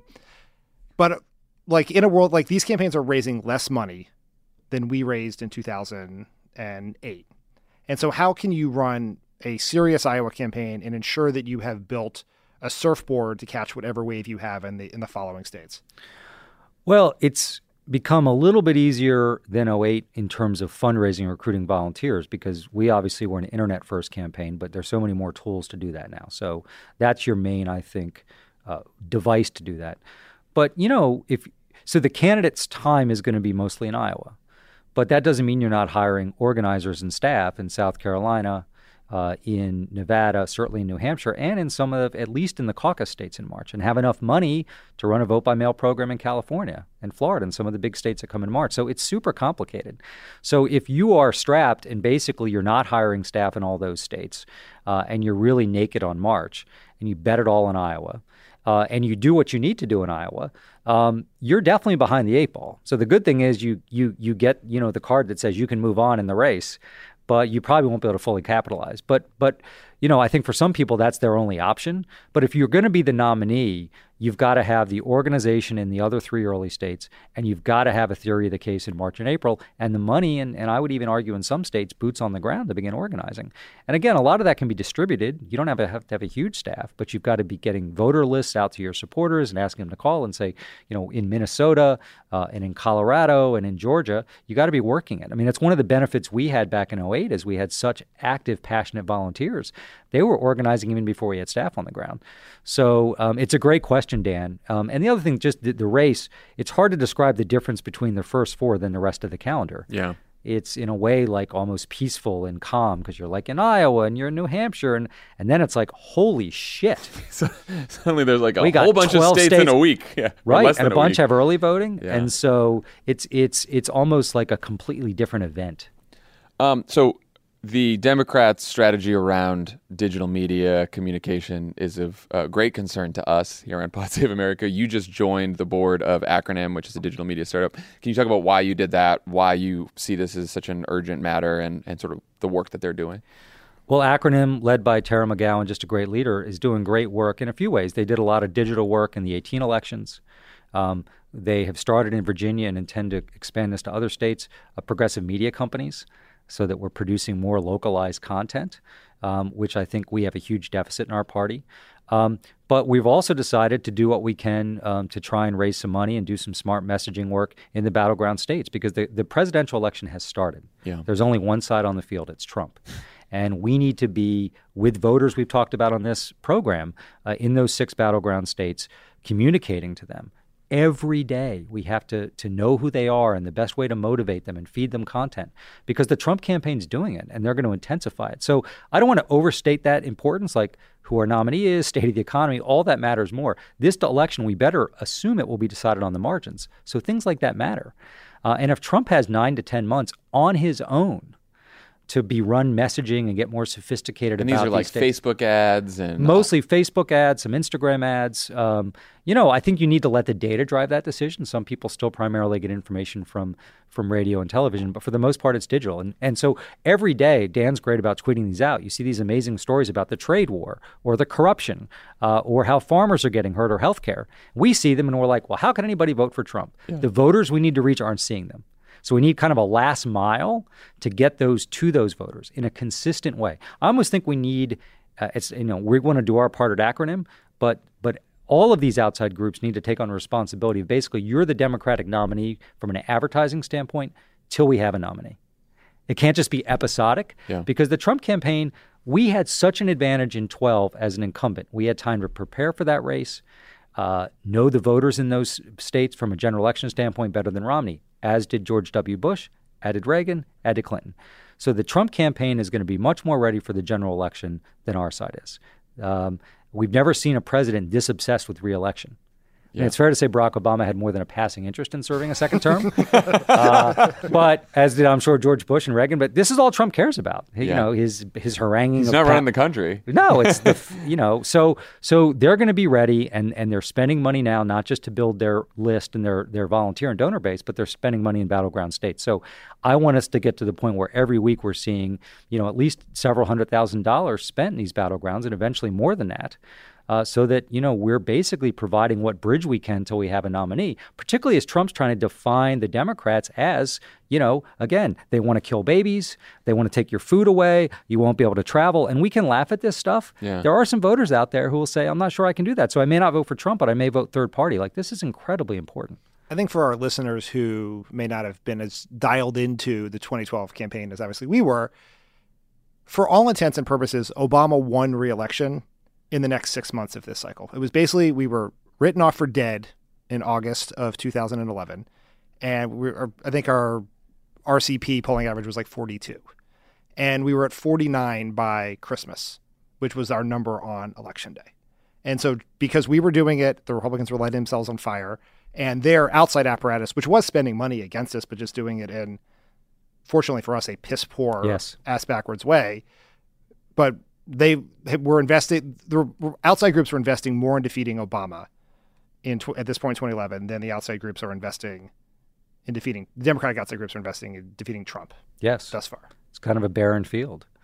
but, like, in a world like these campaigns are raising less money than we raised in two thousand eight. And so how can you run a serious Iowa campaign and ensure that you have built a surfboard to catch whatever wave you have in the in the following states? Well, it's become a little bit easier than oh eight in terms of fundraising and recruiting volunteers because we obviously were an internet-first campaign, but there's so many more tools to do that now. So that's your main, I think, uh, device to do that. But, you know, if so the candidate's time is going to be mostly in Iowa. But that doesn't mean you're not hiring organizers and staff in South Carolina, uh, in Nevada, certainly in New Hampshire, and in some of, at least in the caucus states in March, and have enough money to run a vote-by-mail program in California and Florida and some of the big states that come in March. So it's super complicated. So if you are strapped and basically you're not hiring staff in all those states, uh, and you're really naked on March, and you bet it all in Iowa, Uh, and you do what you need to do in Iowa, um, you're definitely behind the eight ball. So the good thing is you you you get, you know, the card that says you can move on in the race, but you probably won't be able to fully capitalize. But but you know, I think for some people that's their only option. But if you're going to be the nominee, you've got to have the organization in the other three early states, and you've got to have a theory of the case in March and April, and the money, and, and I would even argue in some states, boots on the ground to begin organizing. And again, a lot of that can be distributed. You don't have to have, to have a huge staff, but you've got to be getting voter lists out to your supporters and asking them to call and say, you know, in Minnesota uh, and in Colorado and in Georgia, you got to be working it. I mean, that's one of the benefits we had back in oh eight is we had such active, passionate volunteers. They were organizing even before we had staff on the ground. So um, it's a great question, Dan. Um, and the other thing, just the, the race, it's hard to describe the difference between the first four than the rest of the calendar. Yeah. It's in a way like almost peaceful and calm because you're like in Iowa and you're in New Hampshire. And, and then it's like, holy shit. So, suddenly there's like a we whole bunch of states, states in a week. Yeah, right. Less and than a bunch week. have early voting. Yeah. And so it's, it's, it's almost like a completely different event. Um, so the Democrats' strategy around digital media communication is of uh, great concern to us here on Pod Save America. You just joined the board of Acronym, which is a digital media startup. Can you talk about why you did that, why you see this as such an urgent matter, and, and sort of the work that they're doing? Well, Acronym, led by Tara McGowan, just a great leader, is doing great work in a few ways. They did a lot of digital work in the eighteen elections. Um, they have started in Virginia and intend to expand this to other states, uh, progressive media companies, so that we're producing more localized content, um, which I think we have a huge deficit in our party. Um, but we've also decided to do what we can um, to try and raise some money and do some smart messaging work in the battleground states because the, the presidential election has started. Yeah. There's only one side on the field. It's Trump. And we need to be with voters we've talked about on this program uh, in those six battleground states, communicating to them. Every day we have to to know who they are and the best way to motivate them and feed them content because the Trump campaign's doing it and they're going to intensify it. So I don't want to overstate that importance, like who our nominee is, state of the economy, all that matters more. This election, we better assume it will be decided on the margins. So things like that matter. Uh, and if Trump has nine to ten months on his own to be run messaging and get more sophisticated and about these are like states. Facebook ads and Mostly Facebook ads, some Instagram ads. Um, you know, I think you need to let the data drive that decision. Some people still primarily get information from from radio and television, but for the most part, it's digital. And and so every day, Dan's great about tweeting these out. You see these amazing stories about the trade war or the corruption uh, or how farmers are getting hurt or healthcare. We see them and we're like, well, how can anybody vote for Trump? Yeah. The voters we need to reach aren't seeing them. So we need kind of a last mile to get those to those voters in a consistent way. I almost think we need, uh, it's you know, we want to do our part at Acronym, but but all of these outside groups need to take on responsibility of basically you're the Democratic nominee from an advertising standpoint till we have a nominee. It can't just be episodic yeah. because the Trump campaign, we had such an advantage in twelve as an incumbent. We had time to prepare for that race, uh, know the voters in those states from a general election standpoint better than Romney, as did George W. Bush, as did Reagan, as did Clinton. So the Trump campaign is going to be much more ready for the general election than our side is. Um, we've never seen a president this obsessed with re-election. Yeah. And it's fair to say Barack Obama had more than a passing interest in serving a second term, uh, but as did I'm sure George Bush and Reagan. But this is all Trump cares about. He, yeah. You know, his his haranguing. He's of not pa- running the country. No, it's the you know. So so they're going to be ready, and and they're spending money now, not just to build their list and their their volunteer and donor base, but they're spending money in battleground states. So I want us to get to the point where every week we're seeing you know at least several hundred thousand dollars spent in these battlegrounds, and eventually more than that. Uh, so that, you know, we're basically providing what bridge we can until we have a nominee, particularly as Trump's trying to define the Democrats as, you know, again, they want to kill babies. They want to take your food away. You won't be able to travel. And we can laugh at this stuff. Yeah. There are some voters out there who will say, I'm not sure I can do that. So I may not vote for Trump, but I may vote third party. Like, this is incredibly important. I think for our listeners who may not have been as dialed into the twenty twelve campaign as obviously we were, for all intents and purposes, Obama won re-election in the next six months of this cycle. It was basically, we were written off for dead in August of two thousand eleven. And we were, I think our R C P polling average was like forty-two. And we were at forty-nine by Christmas, which was our number on election day. And so because we were doing it, the Republicans were lighting themselves on fire, and their outside apparatus, which was spending money against us, but just doing it in, fortunately for us, a piss poor, yes. ass backwards way. But they were investing, the outside groups were investing more in defeating Obama in tw- at this point in twenty eleven than the outside groups are investing in defeating, the Democratic outside groups are investing in defeating Trump. Yes. Thus far. It's kind of a barren field.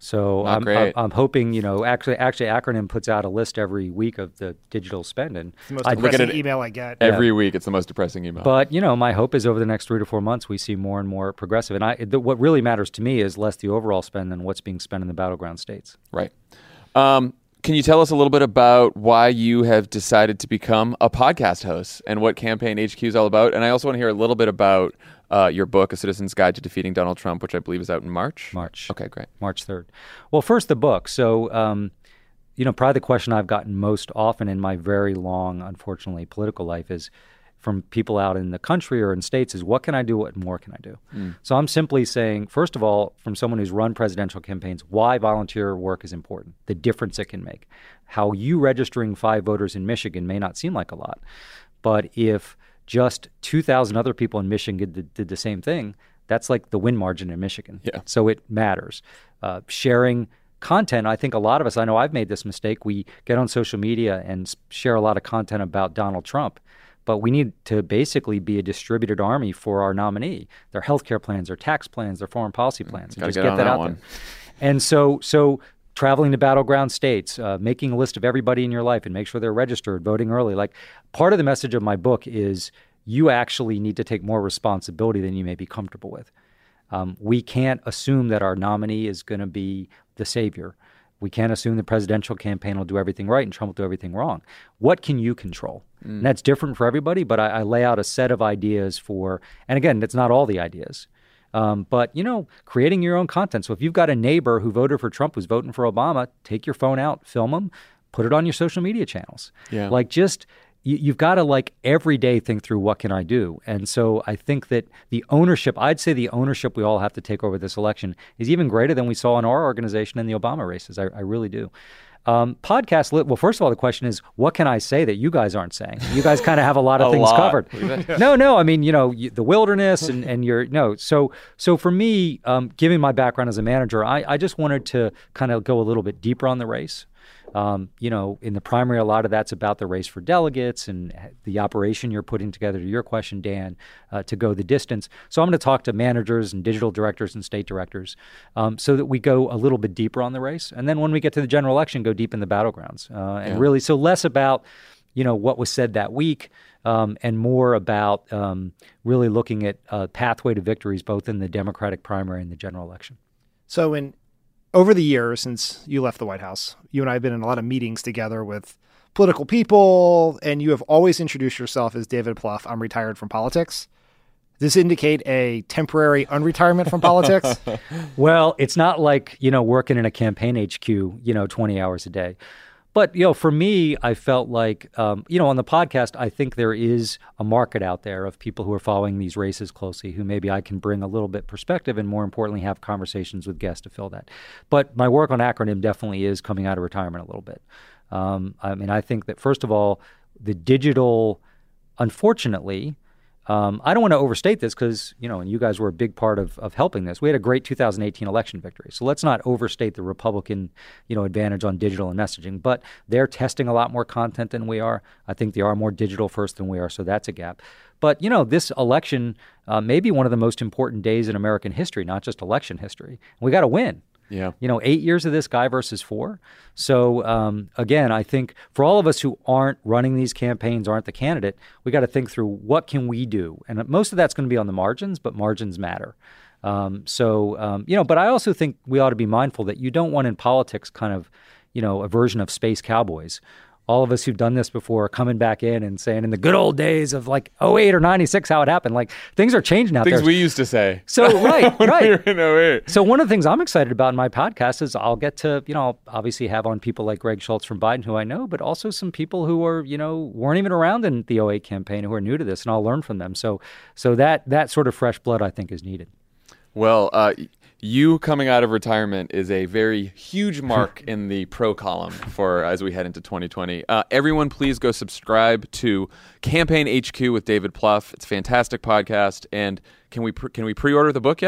So Not I'm, great. I'm, I'm hoping, you know, actually, actually, Acronym puts out a list every week of the digital spend, and It's the most I look at depressing it email I get. Every week, it's the most depressing email. But you know, my hope is over the next three to four months, we see more and more progressive. And I, the, what really matters to me is less the overall spend than what's being spent in the battleground states. Right. Um, can you tell us a little bit about why you have decided to become a podcast host and what Campaign H Q is all about? And I also want to hear a little bit about uh, your book, A Citizen's Guide to Defeating Donald Trump, which I believe is out in March. March. Okay, great. March third. Well, first the book. So, um, you know, probably the question I've gotten most often in my very long, unfortunately, political life is from people out in the country or in states is, what can I do? What more can I do? Mm. So I'm simply saying, first of all, from someone who's run presidential campaigns, why volunteer work is important, the difference it can make. How you registering five voters in Michigan may not seem like a lot, but if just two thousand other people in Michigan did, did the same thing, that's like the win margin in Michigan. Yeah. So it matters. Uh, sharing content, I think a lot of us, I know I've made this mistake, we get on social media and share a lot of content about Donald Trump, but we need to basically be a distributed army for our nominee, their healthcare plans, their tax plans, their foreign policy plans. Gotta just get get on that that out one. there. And so, so traveling to battleground states, uh, making a list of everybody in your life and make sure they're registered, voting early. Like, part of the message of my book is you actually need to take more responsibility than you may be comfortable with. Um, we can't assume that our nominee is going to be the savior. We can't assume the presidential campaign will do everything right and Trump will do everything wrong. What can you control? Mm. And that's different for everybody, but I, I lay out a set of ideas for, and again, that's not all the ideas. Um, but, you know, creating your own content. So if you've got a neighbor who voted for Trump who's voting for Obama, take your phone out, film them, put it on your social media channels. Yeah. Like, just, you, you've got to, like, every day think through, what can I do? And so I think that the ownership, I'd say the ownership we all have to take over this election is even greater than we saw in our organization in the Obama races. I, I really do. Um, podcast, well, first of all, the question is, what can I say that you guys aren't saying? You guys kind of have a lot of A things lot. covered. No, no, I mean, you know, you, the wilderness and, and your, no. So, so for me, um, given my background as a manager, I, I just wanted to kind of go a little bit deeper on the race. Um, you know, in the primary, a lot of that's about the race for delegates and the operation you're putting together, to your question, Dan, uh, to go the distance. So I'm going to talk to managers and digital directors and state directors um, so that we go a little bit deeper on the race. And then when we get to the general election, go deep in the battlegrounds. Uh, and Yeah. really, so less about, you know, what was said that week um, and more about um, really looking at a pathway to victories, both in the Democratic primary and the general election. So in over the years since you left the White House, you and I have been in a lot of meetings together with political people, and you have always introduced yourself as David Plouffe. I'm retired from politics. Does this indicate a temporary unretirement from politics? Well, it's not like, you know, working in a campaign H Q, you know, twenty hours a day. But, you know, for me, I felt like, um, you know, on the podcast, I think there is a market out there of people who are following these races closely, who maybe I can bring a little bit perspective and, more importantly, have conversations with guests to fill that. But my work on Acronym definitely is coming out of retirement a little bit. Um, I mean, I think that, first of all, the digital, unfortunately, Um, I don't want to overstate this because, you know, and you guys were a big part of, of helping this. We had a great two thousand eighteen election victory. So let's not overstate the Republican, you know, advantage on digital and messaging. But they're testing a lot more content than we are. I think they are more digital first than we are. So that's a gap. But, you know, this election uh, may be one of the most important days in American history, not just election history. We got to win. Yeah. You know, eight years of this guy versus four. So, um, again, I think for all of us who aren't running these campaigns, aren't the candidate, we got to think through, what can we do? And most of that's going to be on the margins, but margins matter. Um, so, um, you know, but I also think we ought to be mindful that you don't want in politics kind of, you know, a version of space cowboys. All of us who've done this before are coming back in and saying, in the good old days of like oh eight or ninety-six, how it happened. Like, things are changing out Things there. we used to say. So, right, when right. we were in oh eight. So one of the things I'm excited about in my podcast is I'll get to, you know, I'll obviously have on people like Greg Schultz from Biden, who I know, but also some people who are, you know, weren't even around in the oh eight campaign, who are new to this, and I'll learn from them. So, so that that sort of fresh blood, I think, is needed. Well, uh, you coming out of retirement is a very huge mark in the pro column for as we head into twenty twenty. Uh, everyone, please go subscribe to Campaign H Q with David Plouffe. It's a fantastic podcast. And can we pre- can we pre-order the book yet?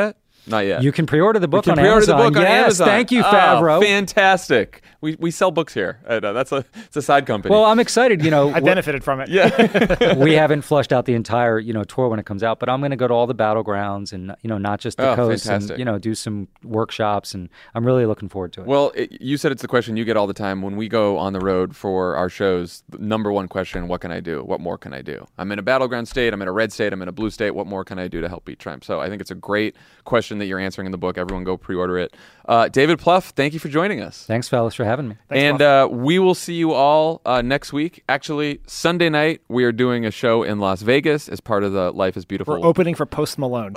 Not yet. You can pre-order the book we can on pre-order Amazon. the book on yes, Amazon. Thank you, Oh, Favreau. fantastic. We we sell books here. Uh, that's a it's a side company. Well, I'm excited. You know, I benefited from it. Yeah. we haven't flushed out the entire, you know, tour when it comes out, but I'm going to go to all the battlegrounds and, you know, not just the Oh, coast fantastic. and, you know, do some workshops, and I'm really looking forward to it. Well, it, you said it's the question you get all the time when we go on the road for our shows. The number one question: what can I do? What more can I do? I'm in a battleground state. I'm in a red state. I'm in a blue state. What more can I do to help beat Trump? So I think it's a great question that you're answering in the book. Everyone, go pre-order it. Uh, David Plouffe, thank you for joining us. Thanks, fellas, for having me. Thanks, and uh, we will see you all uh, next week. Actually, Sunday night we are doing a show in Las Vegas as part of the Life is Beautiful. We're opening for Post Malone.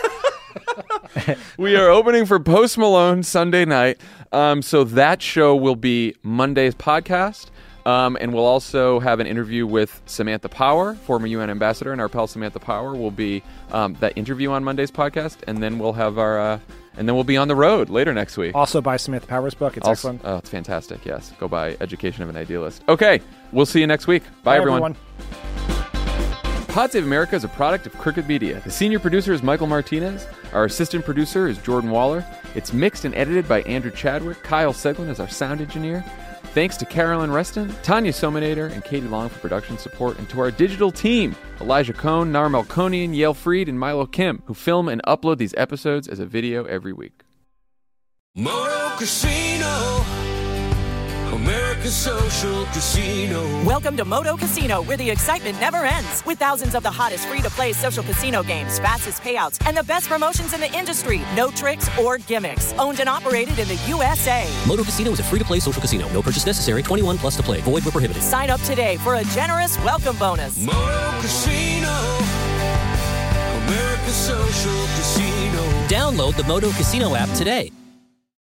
We are opening for Post Malone Sunday night. Um, so that show will be Monday's podcast. Um, and we'll also have an interview with Samantha Power, former U N ambassador, and our pal Samantha Power will be um, that interview on Monday's podcast. And then we'll have our, uh, and then we'll be on the road later next week. Also buy Samantha Power's book. It's also, excellent. Oh, it's fantastic. Yes. Go buy Education of an Idealist. Okay. We'll see you next week. Bye, Bye everyone. everyone. Pod Save America is a product of Crooked Media. The senior producer is Michael Martinez. Our assistant producer is Jordan Waller. It's mixed and edited by Andrew Chadwick. Kyle Seglin is our sound engineer. Thanks to Carolyn Reston, Tanya Sominator, and Katie Long for production support, and to our digital team, Elijah Cohn, Nar Melkonian, Yale Freed, and Milo Kim, who film and upload these episodes as a video every week. Moto Casino, America's social casino. Welcome to Moto Casino, where the excitement never ends. With thousands of the hottest free-to-play social casino games, fastest payouts, and the best promotions in the industry. No tricks or gimmicks. Owned and operated in the U S A. Moto Casino is a free-to-play social casino. No purchase necessary. twenty-one plus to play. Void where prohibited. Sign up today for a generous welcome bonus. Moto Casino, America's social casino. Download the Moto Casino app today.